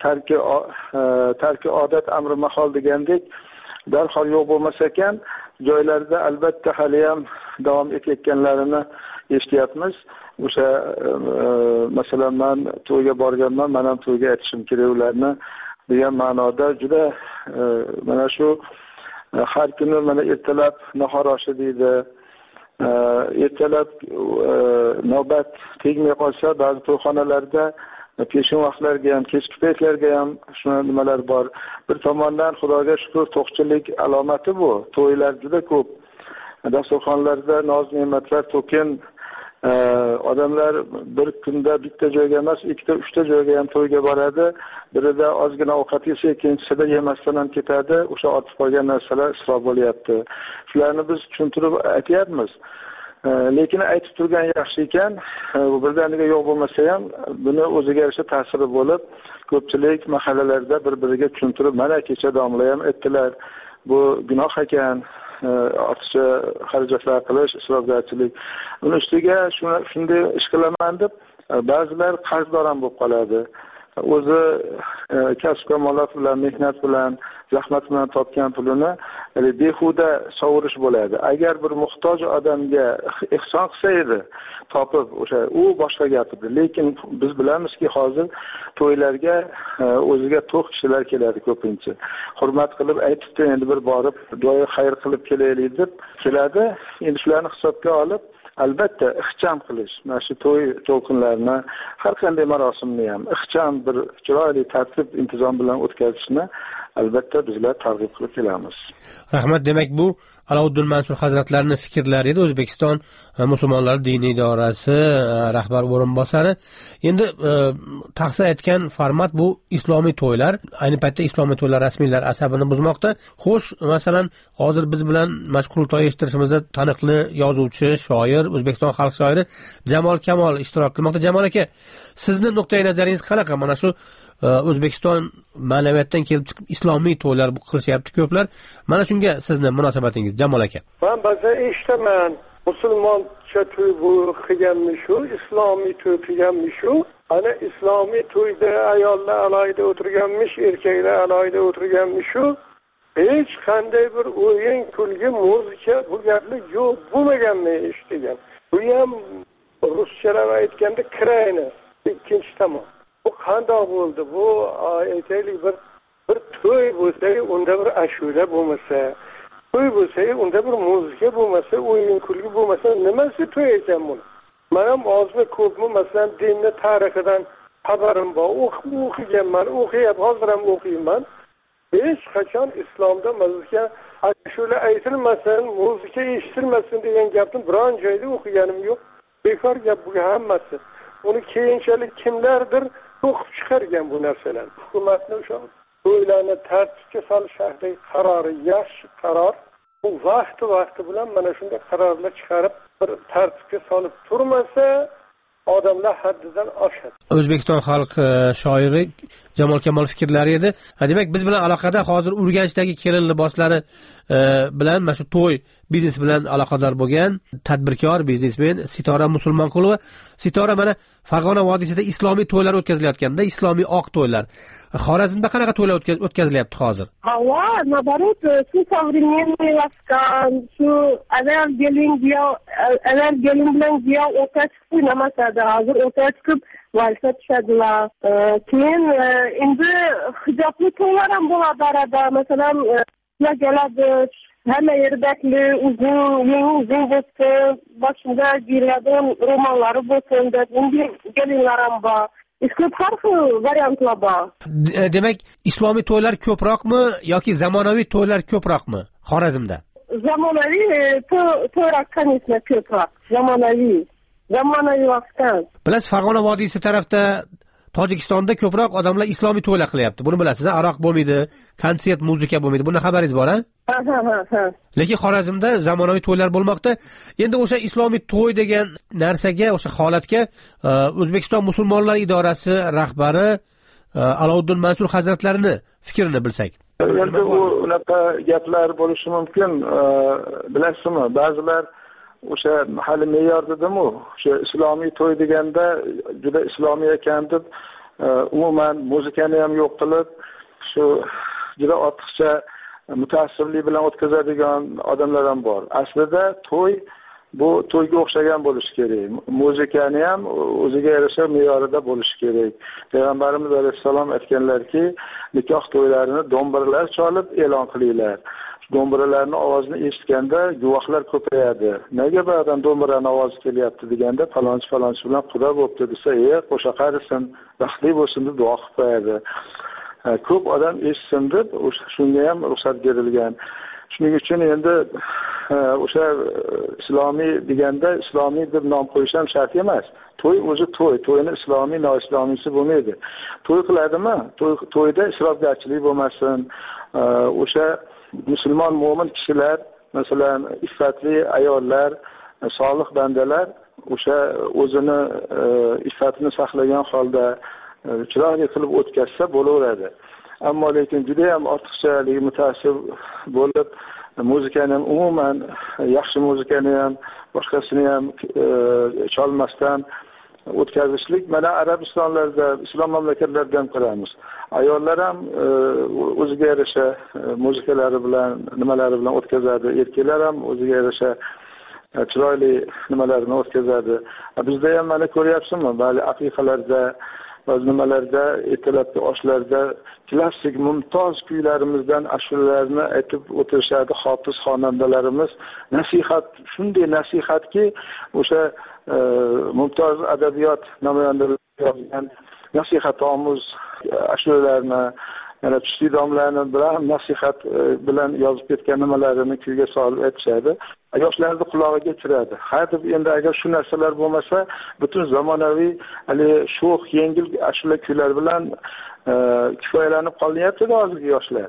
tarki odat amri mahol degandek darhol yo'q bo'lmas ekan, joylarda albatta hali ham davom etayotganlarini eshityapmiz. O'sha masalan, men to'yga borganman, men ham to'yga aytishim kerak ularni degan ma'noda juda mana shu har kuni mana ertalab nahor oshi deydi. Ertalab navbat tegmay qolsa, ba'zi to'yxonalarda peshin vaqtlarga ham, kechki paytlarga ham shuna nimalar bor. Bir tomondan Xudoga shukr, to'qchilik alomati bu. To'ylar juda ko'p. Dasturxonlarda noz-ne'matlar to'kin. Odamlar bir kunda bitta joyga emas, 2-3 joyga ham to'yga boradi. Birida ozgina ovqat yesa, ikkinchisida yemasdan ham ketadi. O'sha ortib qolgan narsalar isrof bo'lyapti. Shularni biz tushuntirib aytyapmiz. Lekin aytib turgan yaxshi ekan, birdaniga yo'q bo'lmasa ham buni o'ziga yarasha ta'siri bo'lib, ko'pchilik mahallalarda bir-biriga tushuntirib, mana kecha domla ham aytdilar, bu gunoh ekan, ortiqcha xarajatlar qilish, isrofgarchilik. Uni ustiga shunday ish qilaman deb ba'zilar qarzdor ham bo'lib qoladi. O'zi kasb kamolat bilan, mehnat bilan, zahmat bilan topgan pulini behuda sovurish bo'ladi. Agar bir muhtoj odamga ihson qilsa edi, topib, o'sha u boshqa gap edi. Lekin biz bilamizki, hozir to'ylarga o'ziga to'q kishilar keladi ko'pincha. Hurmat qilib aytibdi, endi bir borib duoyi xayr qilib kelaylik deb keladi. Endi shularni hisobga olib albatta ixcham qilish, mana shu to'y to'lqinlarini, har qanday marosimni ham ixcham bir chiroyli tartib intizom bilan o'tkazishni albatta bizlar targ'ib qilib kelamiz. Rahmat. Demak, bu Alovuddin Mansur hazratlarining fikrlari edi, O'zbekiston musulmonlari diniy idorasi rahbar o'rinbosari. Endi taqsir aytgan format bu islomiy to'ylar. Ayni paytda islomiy to'ylar rasmiylar asabini buzmoqda. Xo'sh, masalan, hozir biz bilan mashhur to'y eshittirishimizda taniqli yozuvchi, shoir, O'zbekiston xalq shoiri Jamol Kamol ishtirok qilmoqda. Jamol aka, sizning nuqtai nazaringiz qanaqa? Mana shu O'zbekiston ma'naviyatdan kelib chiqib islomiy to'ylar qilishyapti ko'plar. Mana shunga sizning munosabatingiz, Jamol aka? Men ba'zan eshitaman, musulmoncha to'y bu qilganmi shu, islomiy to'y qilganmi shu. Ana islomiy to'yda ayollar alohida o'tirganmish, erkaklar alohida o'tirganmi shu. Hech qanday bir o'yin, kulgi, muzika bu gaplar yo'q bo'lmaganmi eshitgan. Bu ham ruschalab aytganda krayni ikkinchi tomon. Bu qanday bo'ldi? Bu aytaylik bir to'y bo'lsa, unda bir ashula bo'lmasa, to'y bo'lsa, unda bir muzika bo'lmasa, o'yin kulgi bo'lmasa, nimasi to'y ekan bu? Men ham ozmi ko'pmi, masalan, dinni tarixidan xabarim bor, o'qiganman, o'qiyapman, hozir ham o'qiyman. Hech qachon islomda muzika, ashula aytilmasin, muzika eshitilmasin degan gapni biron joyda o'qiganim yo'q. Bekor gap bu hammasi. Uni keyinchalik kimlardir o'qib chiqargan bu narsalar. Hukumatning o'sha to'ylarni tartibga solish haqidagi qarori yaxshi qaror. Bu vaqti bilan mana shunday qarorlar chiqarib, bir tartibga solib turmasa, odamlar haddidan oshadi. O'zbekiston xalq shoiri Jamol Kamol fikrlari edi. Demak, biz bilan aloqada hozir Urganchdagi kelin liboslari bilan mana shu to'y biznes bilan aloqador bo'lgan tadbirkor, biznesmen Sitora Musulmonqulova. Sitora, mana Farg'ona vodiysida islomiy to'ylar o'tkazilayotganda, islomiy oq to'ylar. Xorazmda qanaqa to'ylar o'tkazilyapti hozir? Наоборот, shu современный laskan, shu avval gelin bilan giyoh o'ta chiqib o'ynamasadi. Hozir o'ta chiqib valsa tushadilar. Keyin endi hijobli to'ylar ham bo'ladi arada. Masalan, keladi, hamma yerdakli uzun bo'lsin, boshida giyiladigan ro'mollari bo'lsin deb, endi gelinlar ham bor. Ko'p har xil variantlar bor. Demak, islomiy to'ylar ko'proqmi yoki zamonaviy to'ylar ko'proqmi Xorazmda? Zamonaviy to'ylar, конечно, ko'proq. Zamonaviy vaqtdan. Bilasiz, Farg'ona vodiysi tarafda Tojikistonda ko'proq odamlar islomiy to'ylar qilyapti. Buni bilasiz, aroq bo'lmaydi, konsert, muzika bo'lmaydi. Bundan xabaringiz bor-a? Ha. Lekin Xorazmda zamonaviy to'ylar bo'lmoqda. Endi o'sha islomiy to'y degan narsaga, o'sha holatga O'zbekiston musulmonlar idorasi rahbari Alovuddin Mansur hazratlarini fikrini bilsak. Endi unaqa gaplar bo'lishi mumkin. Bilasizmi, ba'zilar o'sha hali me'yor dedim-u, o'sha islomiy to'y deganda juda islomiy ekan deb umuman muzikani ham yo'q qilib, shu juda ortiqcha mutaassiblik bilan o'tkazadigan odamlar ham bor. Aslida to'y bu to'yga o'xshagan bo'lishi kerak. Muzikani ham o'ziga yarasha me'yorida bo'lishi kerak. Payg'ambarimiz alayhissalom aytganlarki, nikoh to'ylarini do'mbiralar cholib e'lon qilinglar. Do'mbiralarning ovozini eshitganda guvohlar ko'payadi. Nega bu odam do'mbirani ovozi kelyapti deganda falonchi bilan quda bo'libdi desa, qo'sha qarisin, baxtli bo'lsin deb duo qilib qo'yadi. Ko'p odam eshitsin deb shunga ham ruxsat berilgan. Shuning uchun endi o'sha islomiy deganda islomiy deb nom qo'yish ham shart emas. To'y o'zi to'y, to'yni islomiy, noislomiysi bo'lmaydi. To'y qiladimi? To'yda isrofgarchilik bo'lmasin. O'sha musulmon mo'min kishilar, masalan, iffatli ayollar, solih bandalar o'sha o'zini iffatini saqlagan holda chiroyli qilib o'tkazsa bo'laveradi. Ammo lekin juda ham ortiqchalik mutaassib bo'lib, muzikani ham umuman yaxshi muzikani ham boshqasini ham cholmasdan o'tkazishlik mana Arabistonlarda, islom mamlakatlarida ham ko'ramiz. Ayollar ham o'ziga yarasha muzikalari bilan, nimalari bilan o'tkazadi. Erkaklar ham o'ziga yarasha chiroyli nimalarni o'tkazadi. Bizda ham mana ko'ryapsizmi, ba'zi aqiqalarda, ba'zi nimalarda, ertalabki oshlarda klassik mumtoz kuylarimizdan ashulalarni aytib o'tirishadi hofiz xonandalarimiz. Nasihat, shunday nasihatki, o'sha mumtoz adabiyot namoyandalari yozgan nasihat omuz ashulalarni, yana tushli domlalarni bilan nasihat bilan yozib ketgan nimalarini kuyga solib aytishadi. Yoshlarning qulog'iga kiradi. Deb endi agar shu narsalar bo'lmasa, butun zamonaviy hali sho'x yengil ashula kuylar bilan kifoyalanib qolyapti hozirgi yoshlar.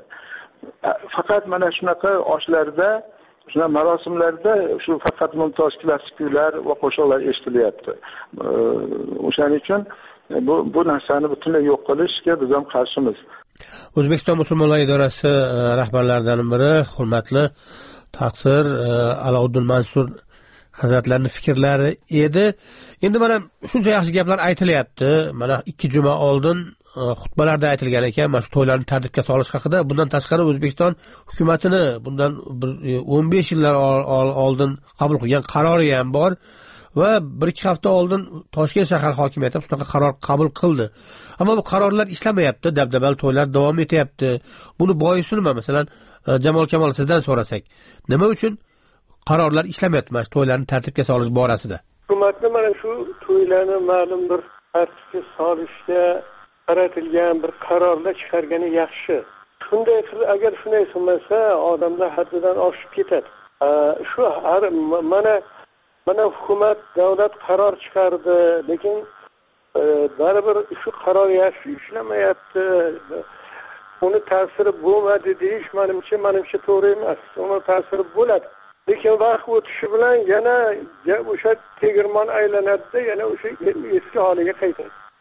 Faqat mana shunaqa oshlarda, shuna marosimlarda shu faqat mumtoz klassik kuylar va qo'shiqlar eshitilyapti. O'shaning uchun bu narsani butunlay yo'q qilishga biz ham qarshimiz. O'zbekiston musulmonlar idorasi rahbarlaridan biri hurmatli taqsir Alovuddin Mansur hazratlarining fikrlari edi. Endi mana shuncha yaxshi gaplar aytilyapti. Mana 2 juma oldin xutbalarda aytilgan ekan, mana shu to'ylarni tartibga solish haqida. Bundan tashqari O'zbekiston hukumatini bundan 15 yillar oldin qabul qilgan qarori ham bor va 1-2 hafta oldin Toshkent shahar hokimiyati ham shunaqa qaror qabul qildi. Ammo bu qarorlar ishlamayapti, dabdabali to'ylar davom etyapti. Buni boisi nima? Masalan, Jamol Kamol sizdan so'rasak, nima uchun qarorlar ishlamayapti mana to'ylarni tartibga solish borasida? Hukumatni mana shu to'ylarni ma'lum bir tartibga solishga qaratilgan bir qarorlar chiqargani yaxshi. Shunday agar shunday qilmasa, odamlar haddidan oshib ketadi. Shu mana hukumat, davlat qaror chiqardi, lekin baribir shu qaror yaxshi ishlamayapti. Uni ta'siri bo'lmadi deyish menimcha to'g'ri emas. Uni ta'siri bo'ladi. Lekin vaqt o'tishi bilan yana o'sha tegirmon aylanadi, yana o'sha eski holiga qaytadi.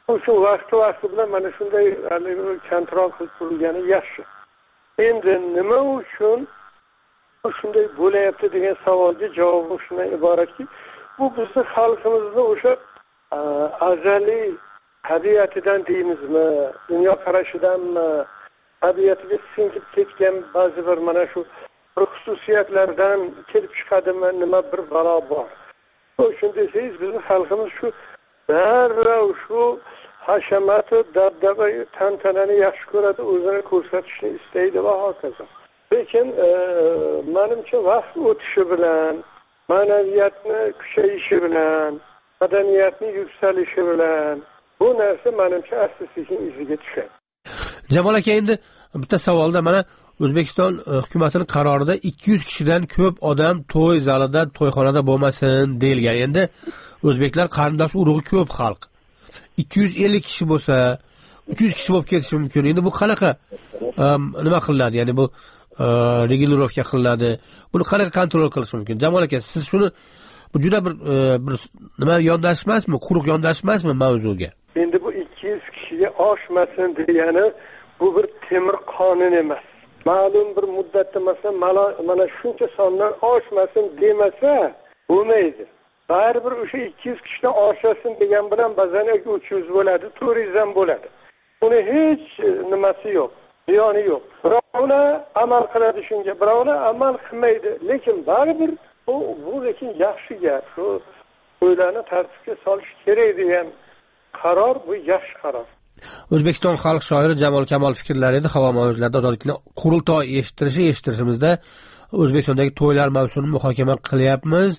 shu vaqti bilan mana shunday kontrol qilib turilgani yaxshi. Endi nima uchun shunday bo'layapti degan savolga javob shundan iboratki, bu bizni xalqimizni o'sha azaliy tabiatidan deymizmi, dunyoqarashidanmi, tabiatiga singib ketgan ba'zi bir mana shu bir xususiyatlardan kelib chiqadimi, nima bir balo bor. Shunday desangiz, bizning xalqimiz shu darrov shu hashamatu dabdaba tantanani yaxshi ko'radi, o'zini ko'rsatishni istaydi va hokazo. Lekin menimcha vaqt o'tishi bilan, ma'naviyatni kuchayishi bilan, madaniyatni yuksalishi bilan bu narsa menimcha asta-sekin iziga tushadi. Jamol aka, endi bitta savolda mana O'zbekiston hukumatining qarorida 200 kishidan ko'p odam to'y zalida, to'yxonada bo'lmasin deyilgan. Endi o'zbeklar qarindosh urug'i ko'p xalq. 250 kishi bo'lsa, 300 kishi bo'lib ketishi mumkin. Endi bu qanaqa nima qilinadi? Ya'ni bu regulirovka qilinadi. Buni qanaqa kontrol qilish mumkin? Jamol aka, siz shuni bu juda bir nima yondashmasmi, quruq yondashmasmi mavzuga? Endi bu 200 kishiga oshmasin degani bu bir temir qonun emas. Ma'lum bir muddatda masalan mana shuncha sondan oshmasin demasa bo'lmaydi. Baribir o'sha 200 kishidan oshasin degan bilan ba'zan 300 bo'ladi, 400 ham bo'ladi. Uni hech nimasi yo'q, ziyoni yo'q. Birovlar amal qiladi shunga, birovlar amal qilmaydi. Lekin baribir bu lekin yaxshi gap. Shu to'ylarni tartibga solish kerak degan qaror bu yaxshi qaror. O'zbekiston xalq shoiri Jamol Kamol fikrlari edi. Havo mavjlarida ozodlikni qurultoy eshittirishimizda O'zbekistondagi to'ylar mavsumini muhokama qilyapmiz.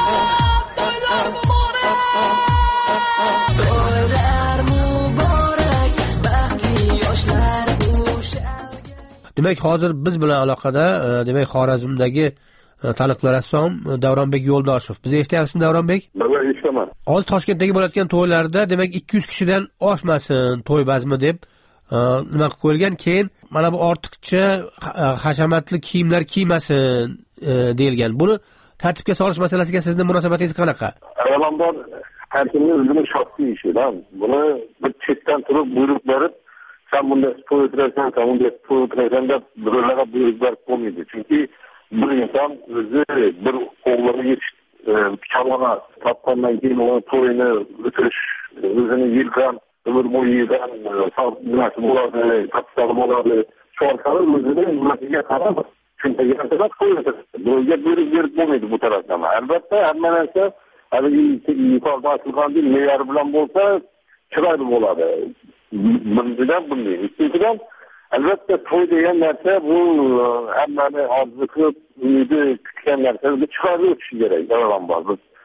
Demak, hozir biz bilan aloqada demak Xorazmdagi taniqli rassom Davronbek Yo'ldoshev. Bizni eshityapsizmi Davronbek? Mana eshitaman. Hozir Toshkentdagi bo'layotgan to'ylarda demak 200 kishidan oshmasin to'y bazmi deb nima qilib qo'yilgan. Keyin mana bu ortiqcha hashamatli kiyimlar kiymasin deyilgan. Buni tartibga solish masalasiga sizning munosabatingiz qanaqa? Avvalambor har kimning o'zining shaxsiy ishidan buni bir chetdan turib buyruq berib, sen bunday to'y o'tirasan, sen bunday to'y o'tirasan deb birovlarga buyruq berib qo'ymaydi. Chunki bir inson o'zi bir o'g'liga kalona topgandan keyin uni to'yini o'tirish, o'zini yildan umr bo'yi yegan nimasi bo'ladi, kapitali bo'ladi. Shu orqali o'zini nimasiga qarab shunday qo'yadi. Birovga buyruq berib bo'lmaydi bu tarafdan. Albatta hamma narsa haligi yuqorida aytilgandek me'yor bilan bo'lsa chiroyli bo'ladi. Birinchidan bunday. Ikkinchidan albatta to'y degan narsa bu hammani orzu qilib umidi kutgan narsa, bu chiroyli o'tishi kerak. Avvalambor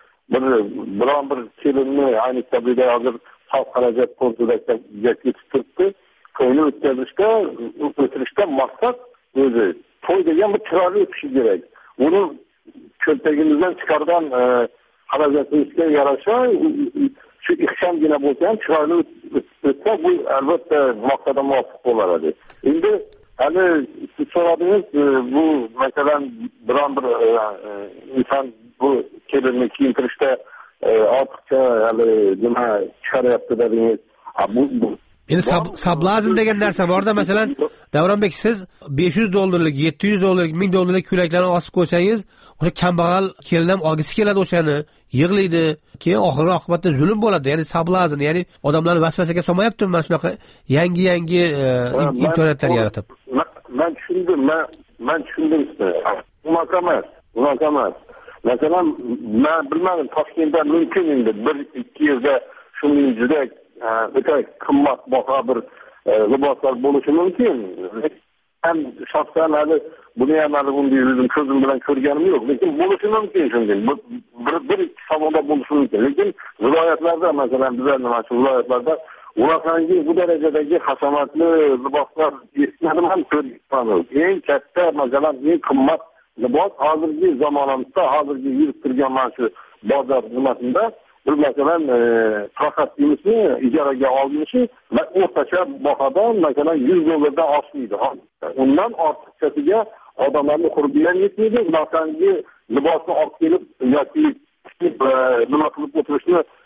biron bir kelinni ayniqsa bizda hozir xalq xarajat fondida ketib turibdi. To'yni o'tirishda maqsad o'zi to'y degan bir chiroyli o'tishi kerak. Uni cho'ntagimizdan chiqargan xarajatimizga yarasha shu ixchamgina bo'lsa ham chiroyli o'tsa bu albatta maqsadga muvofiq bo'ladi. Endi hali siz so'radingiz, bu masalan biron bir inson bu kelinni kiyintirishda ortiqcha hali nima chiqaryapti dedingiz. Bu endi sablazn degan narsa borda. Masalan Davronbek, siz $500, $700, $1000 ko'ylaklarni osib qo'ysangiz, o'sha kambag'al kelin ham olgisi keladi, o'shani yig'laydi. Keyin oxiri oqibatda zulm bo'ladi. Ya'ni sablazn, ya'ni odamlarni vasvasaga solmayaptimi mana shunaqa yangi imkoniyatlar yaratib? Men tushundim. Men tushundim sizni. Unaqa emas. Masalan, men bilmadim, Toshkentda mumkin endi 1-2 yilda shunday juda o'ta qimmatbaho bir liboslar bo'lishi mumkin. Ham shaxsan hali buni ham hali bunday o'zim ko'zim bilan ko'rganim yo'q, lekin bo'lishi mumkin shunday. Bir savdoda bo'lishi mumkin. Lekin viloyatlarda, masalan bizlar nima shu viloyatlarda unaqangi bu darajadagi hashamatli liboslar eshitmadim ham ko'rmadim. Eng katta, masalan, eng qimmat libos hozirgi zamonamizda, hozirgi yurib turgan mana shu bozor nimasida bir masalan faqat deymizmi ijaraga olinishi va o'rtacha bahodan masalan $100 dan oshmaydi. Undan ortiqchasiga odamlarning qurbi ham yetmaydi. Bunaqangi libosni olib kelib yoki nima qilib o'tirishni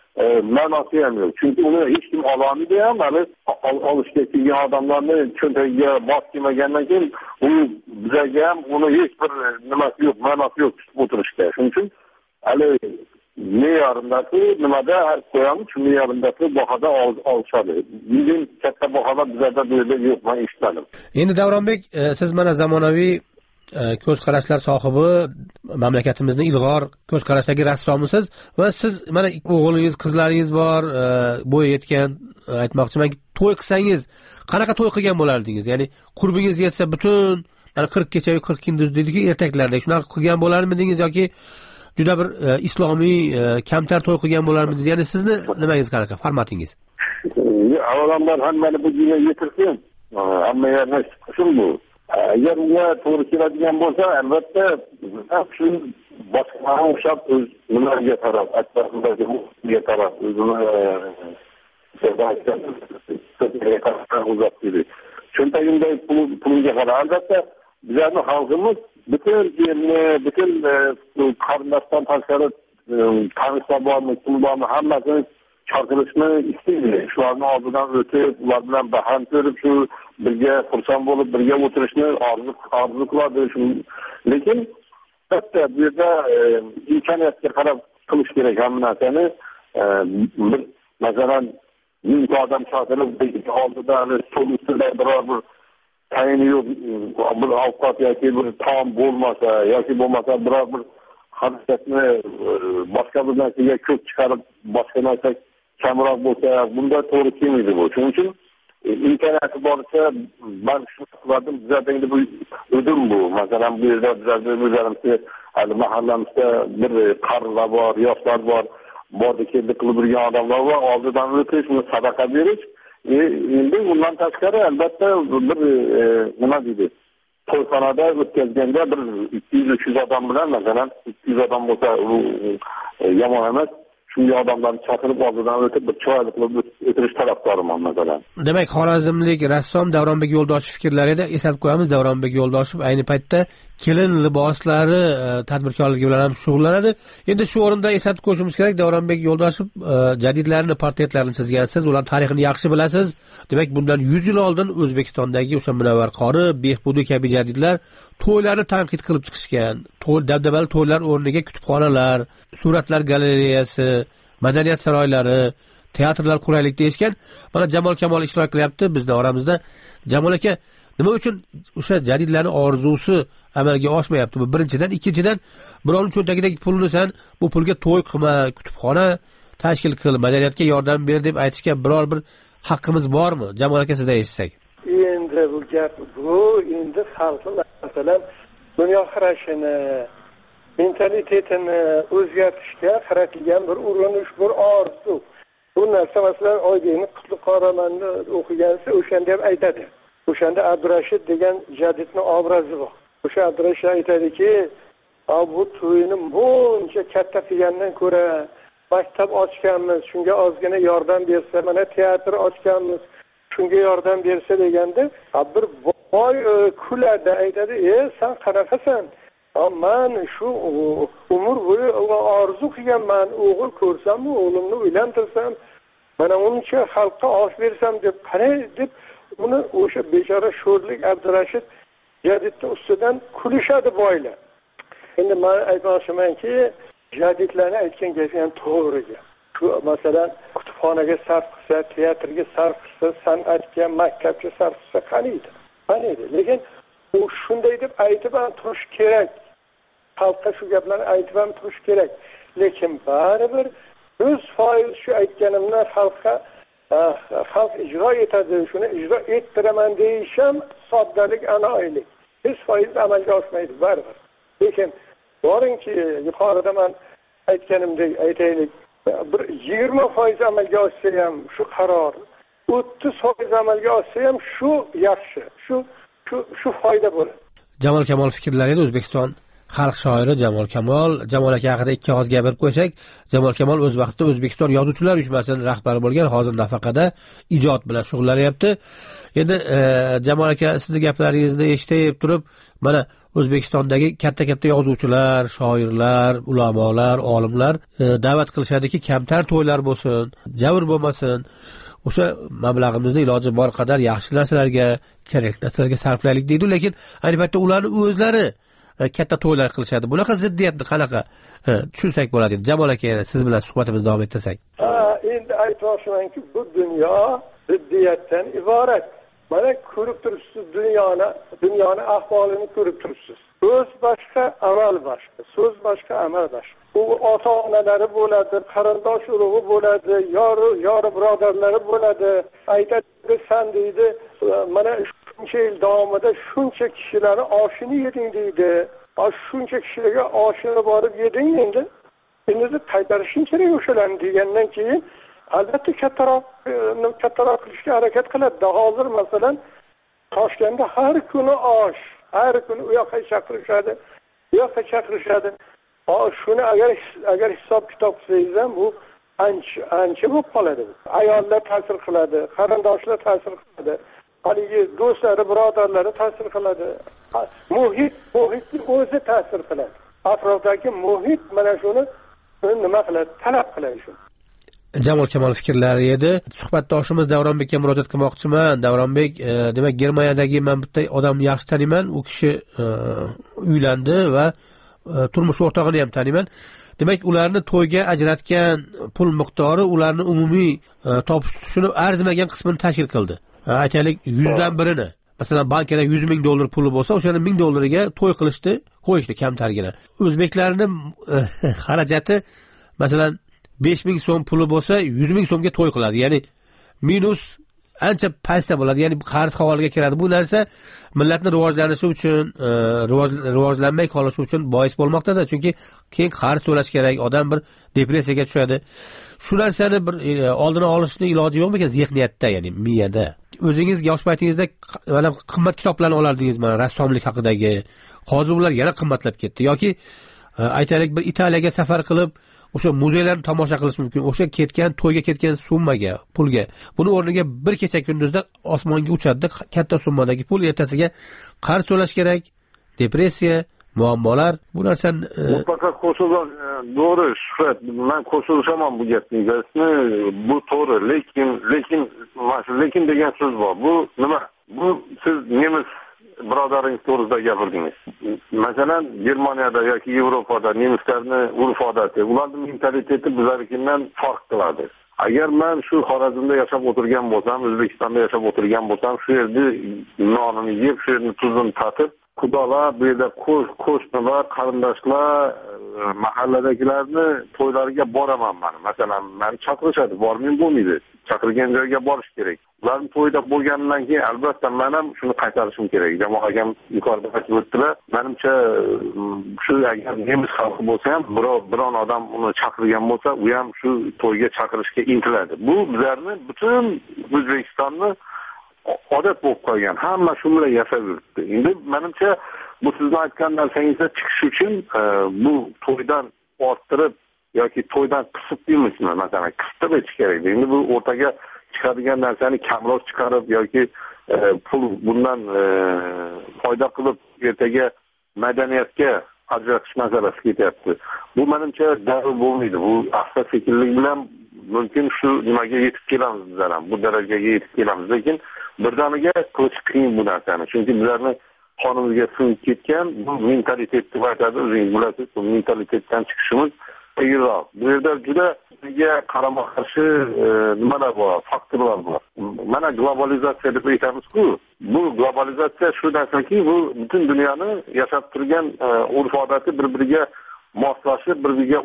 ma'nosi ham yo'q. Chunki uni hech kim ololmaydi ham, hali olishga kelgan odamlarni cho'ntagiga bos kelmagandan keyin u bizga ham uni hech bir nimasi yo'q, ma'nosi yo'k o'tirishga. Shuning uchun hali me'yorindagi nimada qo'yamiz, shu me'yorindagi bahada olishadi. Lekin katta bahada bizda bu yerda yo'q, men eshitmadim. Endi Davronbek, siz mana zamonaviy ko'z qarashlar sohibi, mamlakatimizning ilg'or ko'z qarashdagi rassomisiz va siz mana o'g'lingiz, qizlaringiz bor, bo'yi yetgan, aytmoqchimanki, to'y qilsangiz qanaqa to'y qilgan bo'lardingiz? Ya'ni qurbingiz yetsa butun mana 40 kecha-yu 40 kunduz deydiku ertaklarda, shunaqa qilgan bo'larmidingiz yoki juda bir islomiy kamtar to'y qilgan bo'larmidingiz? Ya'ni sizni nimangiz qanaqa, formatingiz? Avvalambor hammani bu dunyoga yetirsin. Hamma yerni qilsin bu. Agar unga to'g'ri keladigan bo'lsa, albatta shu boshqa o'xshab o'z nimaga qarab, atrofidagi qarab, o'zini cho'ntagimda pulga qarab. Albatta bizlarning xalqimiz butun yerni, butun qarindoshdan tashqari tanishlar bormi, kim bormi, hammasini chaqirishni istaydi. Shularni oldidan o'tib, ular bilan baham ko'rib, shu birga xursand bo'lib, birga o'tirishni orzu qiladi. Lekin bitta bu yerda imkoniyatga qarab qilish kerak hamma narsani. Bir masalan, ming odam chaqirib, oldida stol ustida biror bir tayini yo'q, bir ovqat yoki bir taom bo'lmasa, yoki bo'lmasa biror bir harakatni boshqa bir narsaga ko'p chiqarib, boshqa narsa kamroq bo'lsa, bunda to'g'ri kelmaydi bu. Shuning uchun imkoniyati boricha men shu qildim. Bizlarda bu o'dim bu. Masalan, bu yerda bizlarda hali mahallamizda bir qarilar bor, yoshlar bor, bordi keldi qilib yurgan odamlar bor. Oldidan o'tish, uni sadaqa berish. Endi undan tashqari albatta bir nima deydi? To'yxonada o'tkazganda bir 200-300 odam bilan, masalan 200 odam bo'lsa, u yomon emas. Shunday odamlarni chaqirib oldidan o'tib bir choyli qilib o'tirish tarafdoriman masalan. Demak, xorazmlik rassom Davronbek Yo'ldoshev fikrlarida eslatib qo'yamiz. Davronbek Yo'ldoshev ayni paytda kelin liboslari tadbirkorligi bilan ham shug'ullanadi. Endi shu o'rinda eslatib qo'yishimiz kerak, Davronbek Yo'ldoshev jadidlarni, portretlarini chizgansiz, ular tarixini yaxshi bilasiz. Demak, bundan 100 yil oldin O'zbekistondagi o'sha Munavvar qori, Behbudiy kabi jadidlar to'ylarni tanqid qilib chiqishgan. Dabdabali to'ylar o'rniga kutubxonalar, suratlar galereyasi, madaniyat saroylari, teatrlar quraylik deyishgan. Mana Jamol Kamol ishtirok qilyapti bizning oramizda. Jamol aka, nima uchun o'sha jadidlarning orzusi amalga oshmayapti? Bu birinchidan, ikkinchidan, birovning cho'ntagidagi pulni sen bu pulga to'y qilma, kutubxona tashkil qil, madaniyatga yordam ber deb aytishga biror bir haqqimiz bormi? Jamol aka, sizdan eshitsak. Endi bu gap bu, endi xalqning masalan dunyoqarashini, mentalitetini o'zgartirishga qaratilgan bir urinish, bir orzu. Bu narsa masalan Oydinning Qutlug' Qoramanni o'qigansa o'shanda ham aytadi. O'shanda Abdurashid degan jadidning obrazi bor. O'sha Abdurashid aytadiki, bu to'yni buncha katta qilgandan ko'ra maktab ochganmiz, shunga ozgina yordam bersa, mana teatr ochganmiz, shunga yordam bersa deganda, bir boy kuladi, aytadi, sen qanaqasan? Men shu umr bo'yi orzu qilganman, o'g'il ko'rsam, o'g'limni uylantirsam, mana uncha xalqqa osh bersam deb qaray deb uni o'sha bechora sho'rlik Abdurashid jadidning ustidan kulishadi boylar. Endi men aytmoqchimanki, jadidlarni aytgan gapi ham to'g'ri gap. Shu masalan kutubxonaga sarf qilsa, teatrga sarf qilsa, san'atga, maktabga sarf qilsa qaniydi? Lekin u shunday deb aytib ham turish kerak. Xalqqa shu gaplarni aytib ham turish kerak. Lekin baribir 100% shu aytganimni xalq ijro etadi, shuni ijro ettiraman deyish ham soddalik, anoyilik. 100% amalga oshmaydi baribir. Lekin boringki, yuqorida men aytganimdek aytaylik, bir 20% amalga oshsa ham shu qaror, 30% amalga oshsa ham shu yaxshi, shu foyda bo'ladi. Jamol Kamol fikrlari edi. O'zbekiston xalq shoiri Jamol aka haqida ikki og'iz gapirib qo'ysak, Jamol Kamol o'z vaqtida O'zbekiston Yozuvchilar uyushmasining rahbari bo'lgan, hozir nafaqada ijod bilan shug'ullanyapti. Endi Jamol aka, sizning gaplaringizni eshitib turib, mana O'zbekistondagi katta yozuvchilar, shoirlar, ulamolar, olimlar da'vat qilishadiki, kamtar to'ylar bo'lsin, javr bo'lmasin. O'sha mablag'imizni iloji bor qadar yaxshi narsalarga, kerakli narsalarga sarflaylik deydi, lekin ayni paytda ularni o'zlari katta to'ylar qilishadi. Bunaqa ziddiyatni qanaqa tushunsak bo'ladi? Jamol aka, siz bilan suhbatimizni davom ettirsak. Endi aytmoqchimanki, bu dunyo ziddiyatdan iborat. Mana ko'rib turibsiz dunyoni ahvolini ko'rib turibsiz. So'z boshqa, amal boshqa. So'z boshqa, amal boshqa. U ota-onalari bo'ladi, qarindosh urug'i bo'ladi, yori birodarlari bo'ladi. Aytadi, san deydi, mana shuncha yil davomida shuncha kishilarni oshini yeding deydi. Shuncha kishilarga oshini borib yeding endi qaytarishing kerak o'shalarni degandan keyin albatta kattaroq qilishga harakat qiladi. Hozir masalan Toshkentda har kuni osh, har kuni u yoqqa chaqirishadi, bu yoqqa chaqirishadi. Shuni agar hisob kitob qilsangiz ham bu ancha bo'lib qoladi. Ayollar ta'sir qiladi, qarindoshlar ta'sir qiladi, haligi do'stlari, birodarlari ta'sir qiladi. Muhitni o'zi ta'sir qiladi. Atrofdagi muhit mana shuni nima qiladi, talab qiladi shu. Jamol Kamol fikrlari edi. Suhbatdoshimiz Davronbekka murojaat qilmoqchiman. Davronbek, demak Germaniyadagi men bitta odamni yaxshi taniman. U kishi uylandi va turmush o'rtog'ini ham taniman. Demak, ularni to'yga ajratgan pul miqdori ularni umumiy topish tutishini arzimagan qismini tashkil qildi. Aytaylik 100 dan birini. Masalan, bankada $100,000 puli bo'lsa, o'shani $1,000 to'y qilishdi, qo'yishdi kamtargina. O'zbeklarning xarajati masalan 5,000 so'm puli bo'lsa, 100,000 so'mga to'y qiladi. Ya'ni minus ancha pastda bo'ladi. Ya'ni qarz havoliga kiradi. Bu narsa millatning rivojlanishi uchun, rivojlanmay qolishi uchun bois bo'lmoqda-da. Chunki keyin qarz to'lash kerak, odam bir depressiyaga tushadi. Shu narsani bir oldini olishning iloji yo'qmi ekan zihniyatda, ya'ni miyada? O'zingiz yosh paytingizda mana qimmat kitoblarni olardingiz, mana rassomlik haqidagi. Hozir ular yana qimmatlab ketdi. Yoki aytaylik bir Italiyaga safar qilib o'sha muzeylarni tomosha qilish mumkin. O'sha to'yga ketgan summaga, pulga. Buni o'rniga bir kecha kunduzda osmonga uchadi, katta summadagi pul, ertasiga qarz to'lash kerak, depressiya, muammolar. Bu narsani mutlaqo qo'shilib, to'g'ri, Shuhrat, men qo'shilaman bu gapingizga. Bu to'g'ri, lekin degan so'z bor. Bu nima? Bu siz nemis birodaringiz to'g'risida gapirdingiz. Masalan, Germaniyada yoki Yevropada nemislarni urf-odati, ularning mentaliteti bizlarnikidan farq qiladi. Agar men shu Xorazmda yashab o'tirgan bo'lsam, O'zbekistonda yashab o'tirgan bo'lsam, shu yerda nonini yeb, shu yerni tuzini tatib, xudolar, bu yerda qo'shnilar, qarindoshlar, mahalladagilarni to'ylariga boraman men. Masalan, meni chaqirishadi, bormay bo'lmaydi. Chaqirgan joyga borish kerak. Ularning to'yda bo'lgandan keyin albatta men ham shuni qaytarishim kerak. Jamoa akam yuqorida aytib o'tdilar. Menimcha shu agar nemis xalqi bo'lsa ham biron odam uni chaqirgan bo'lsa, u ham shu to'yga chaqirishga intiladi. Bu bizlarni butun O'zbekistonni odat bo'lib qolgan. Hamma shu bilan yashab yuribdi. Endi menimcha bu sizning aytgan narsangizga chiqish uchun bu to'ydan orttirib yoki to'ydan qisib deymizmi? Masalan, qisib etish kerak. Endi bu o'rtaga chiqadigan narsani kamroq chiqarib yoki pul bundan foyda qilib ertaga madaniyatga ajratish masalasi ketyapti. Bu menimcha darrov bo'lmaydi. Bu asta-sekinlik bilan mumkin shu nimaga yetib kelamiz bizlar ham. Bu darajaga yetib kelamiz. Lekin birdaniga qilish qiyin bu narsani. Chunki bizlarni qonimizga singib ketgan bu mentalitet deb aytadi. O'zingiz bilasiz, bu mentalitetdan chiqishimiz tayyorroq. Bu yerda juda bizga qarama-qarshi nimalar bor, faktorlar bor. Mana globalizatsiya deb aytamiz-ku. Bu globalizatsiya shu narsaki, bu butun dunyoni yashab turgan urf-odati bir-biriga moslashib, bir-biriga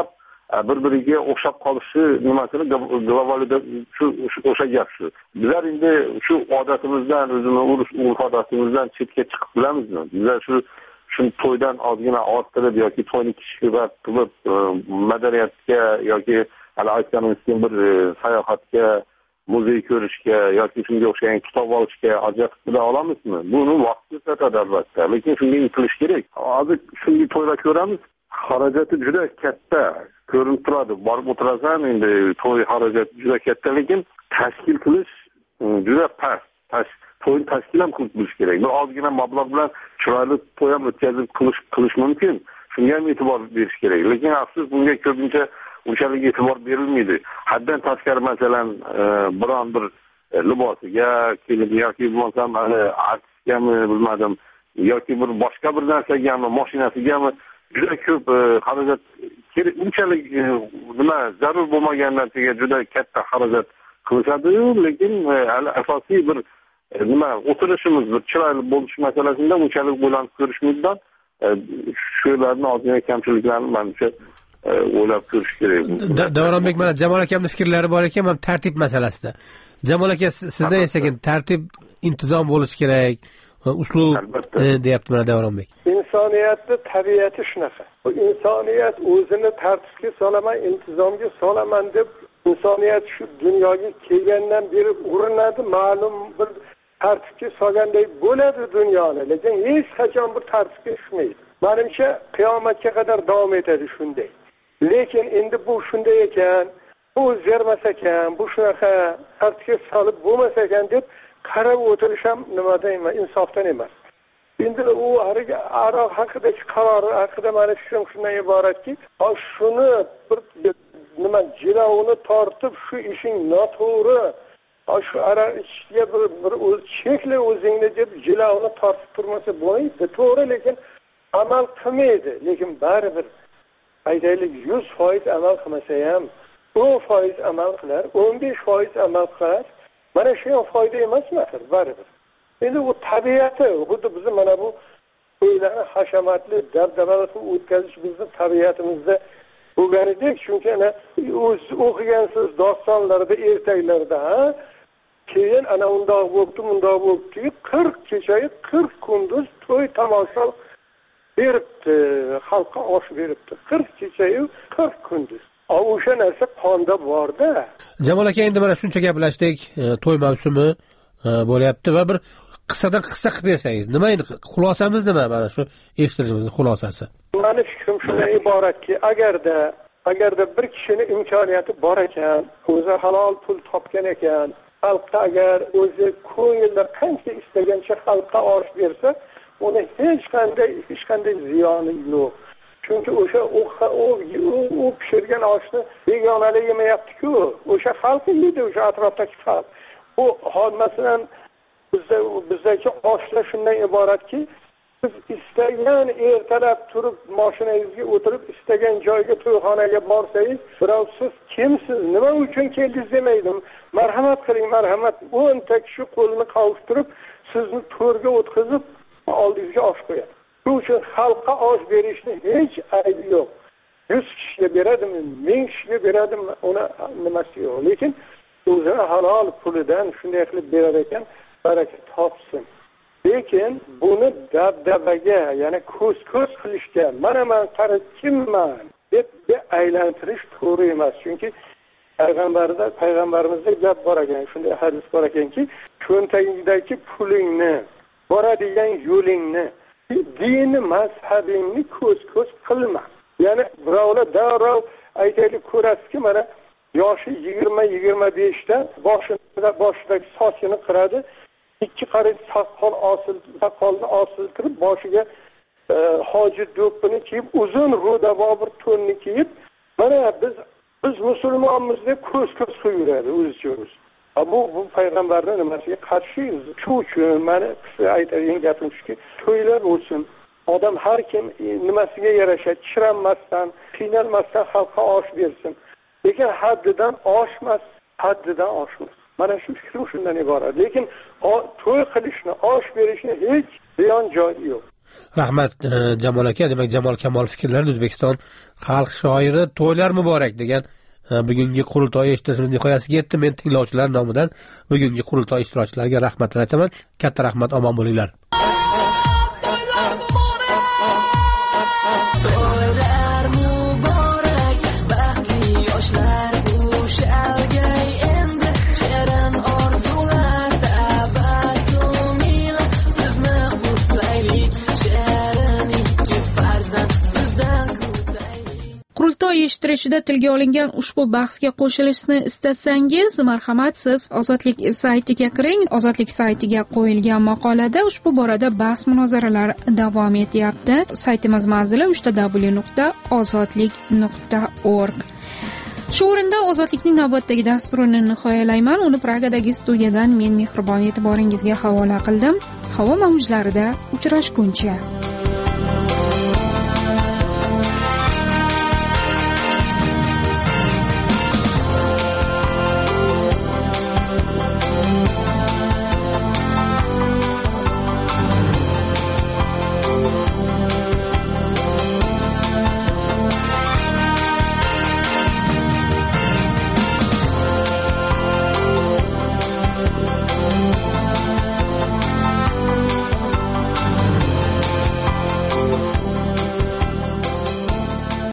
o'xshab qolishi nimasini globalizatsiya o'sha gap shu. Bizlar endi shu odatimizdan, o'zimiz urf-odatimizdan chetga chiqib bilamizmi? Bizlar shuni to'ydan ozgina orttirib yoki to'yni kishkibat qilib madaniyatga yoki hali aytganimizdek bir sayohatga, muzey ko'rishga yoki shunga o'xshagan kitob olishga ajratib bila olamizmi? Buni vaqt ko'rsatadi albatta, lekin shunga intilish kerak. Hozir shunga to'ylar ko'ramiz, xarajati juda katta ko'rinib turadi. Borib o'tirasan, endi to'y xarajati juda katta, lekin tashkil qilish juda past. to'yni tashkil ham qilib bilish kerak. Bir ozgina mablag' bilan chiroyli to'y ham o'tkazib qilish mumkin. Shunga ham e'tibor berish kerak. Lekin afsus bunga ko'pincha unchalik e'tibor berilmaydi. Haddan tashqari masalan biron bir libosiga, kelib yoki bo'lmasam artistgami bilmadim, yoki bir boshqa bir narsagami, mashinasigami juda ko'p xarajat kerak. Unchalik nima zarur bo'lmagan narsaga juda katta xarajat qilishadi, lekin asosiy bir nima o'tirishimiz, bir chiroyli bo'lish masalasida unchalik o'ylanib ko'rishmaydidan shularni ozgina kamchiliklarni menimcha o'ylab ko'rish kerak. Davronbek, mana Jamol akamning fikrlari bor ekan, mana tartib masalasida. Jamol aka, sizda esa tartib, intizom bo'lishi kerak, uslub deyapti mana Davronbek. insoniyatni tabiati shunaqa. Insoniyat o'zini tartibga solaman, intizomga solaman deb insoniyat shu dunyoga kelgandan beri urinadi, ma'lum bir tartibga solganday bo'ladi dunyoni, lekin hech qachon bir tartibga tushmaydi. Menimcha qiyomatga qadar davom etadi shunday. Lekin endi bu shunday ekan, bu o'zgarmas ekan, bu shunaqa tartibga solib bo'lmas ekan deb qarab o'tirish ham nimadan emas, insofdan emas. Endi u aroq haqidagi qaror haqida mana shundan iboratki, shuni bir nima jilovini tortib shu ishing noto'g'ri, shu aroq ichishga bir chekla o'zingni deb jilovini tortib turmasa bo'lmaydi. To'g'ri, lekin amal qilmaydi. Lekin baribir aytaylik 100% amal qilmasa ham 10% amal qilar, 15% amal qilar. Mana shu ham foyda emasmi baribir. Endi u tabiati, xuddi bizni mana bu to'ylarni hashamatli, dabdabali qilib o'tkazish bizning tabiatimizda bo'lganidek, chunki ana o'z o'qigansiz dostonlarda, ertaklarda, keyin ana undoq bo'ldi, bundoq bo'ldi, 40 kechayi 40 kunduz to'y tomosha beribdi, xalqqa osh beribdi. 40 kechayu 40 kunduz. O'sha narsa qonda bor-da. Jamol aka, endi mana shuncha gaplashdik, to'y mavsumi bo'lyapti va bir qissadan qissa qilib bersangiz, nima endi xulosamiz nima, mana shu eshittirishimizning xulosasi? Meni fikrim shundan iboratki, agarda bir kishining imkoniyati bor ekan, o'zi halol pul topgan ekan, xalqqa agar o'zi ko'ngilda qancha istagancha xalqqa osh bersa, uni hech qanday ziyoni yo'q. Chunki o'sha u pishirgan oshni begonalar yemayapti-ku, o'sha xalq yeydi, o'sha atrofdagi xalq. Bu masalan bizdagi oshlar shundan iboratki, siz istagan ertalab turib mashinangizga o'tirib istagan joyga, to'yxonaga borsangiz, birov siz kimsiz, nima uchun keldingiz demaydi. Marhamat qiling, marhamat. 10 ta kishi qo'lini qovushtirib sizni to'rga o'tkazib oldingizga osh qo'yadi. Shu uchun xalqqa osh berishni hech aybi yo'q. 100 kishiga beradimi, 1000 kishiga beradimi, uni nimasi yo'q. Lekin o'zini halol pulidan shunday qilib berar ekan, baraka topsin. Lekin buni dabdabaga, ya'ni ko'z qilishga, mana men qara kimman deb aylantirish to'g'ri emas. Chunki payg'ambarimizda gap bor ekan, shunday hadis bor ekanki, cho'ntagingdagi pulingni, boradigan yo'lingni, dinni, mazhabingni ko'z qilma. Ya'ni birovlar darrov aytaylik ko'rasizki, mana yoshi 20-25 da boshidagi sochini qiradi, ikki qarich soqolni osiltirib, boshiga hoji do'ppini kiyib, uzun ro'davo bir to'nni kiyib, mana biz musulmonmiz deb ko'z qilib yuradi o'zicha o'zi. Bu payg'ambarning nimasiga qarshi? Shu uchun meni aytadigan gapim shuki, to'ylar bo'lsin. Odam har kim nimasiga yarasha chiranmasdan, qiynalmasdan xalqqa osh bersin. Lekin haddidan oshmas. Mana shu fikrim shundan iborat. Lekin to'y qilishni, osh berishni hech ziyon joyi yo'q. Rahmat Jamol aka. Demak, Jamol Kamol fikrlari O'zbekiston xalq shoiri to'ylar muborak degan bugungi qurultoy eshittirishimiz nihoyasiga yetdi. Men tinglovchilar nomidan bugungi qurultoy ishtirokchilariga rahmatlar aytaman. Katta rahmat, omon bo'linglar. Qurultoy eshittirishida tilga olingan ushbu bahsga qo'shilishni istasangiz, marhamat, siz Ozodlik saytiga kiring. Ozodlik saytiga qo'yilgan maqolada ushbu borada bahs munozaralar davom etyapti. Saytimiz manzili www.ozodlik.org. Shu o'rinda Ozodlikning navbatdagi dasturini nihoyalayman. Uni Pragadagi studiyadan men Mehribon e'tiboringizga havola qildim. Havo mavjlarida uchrashguncha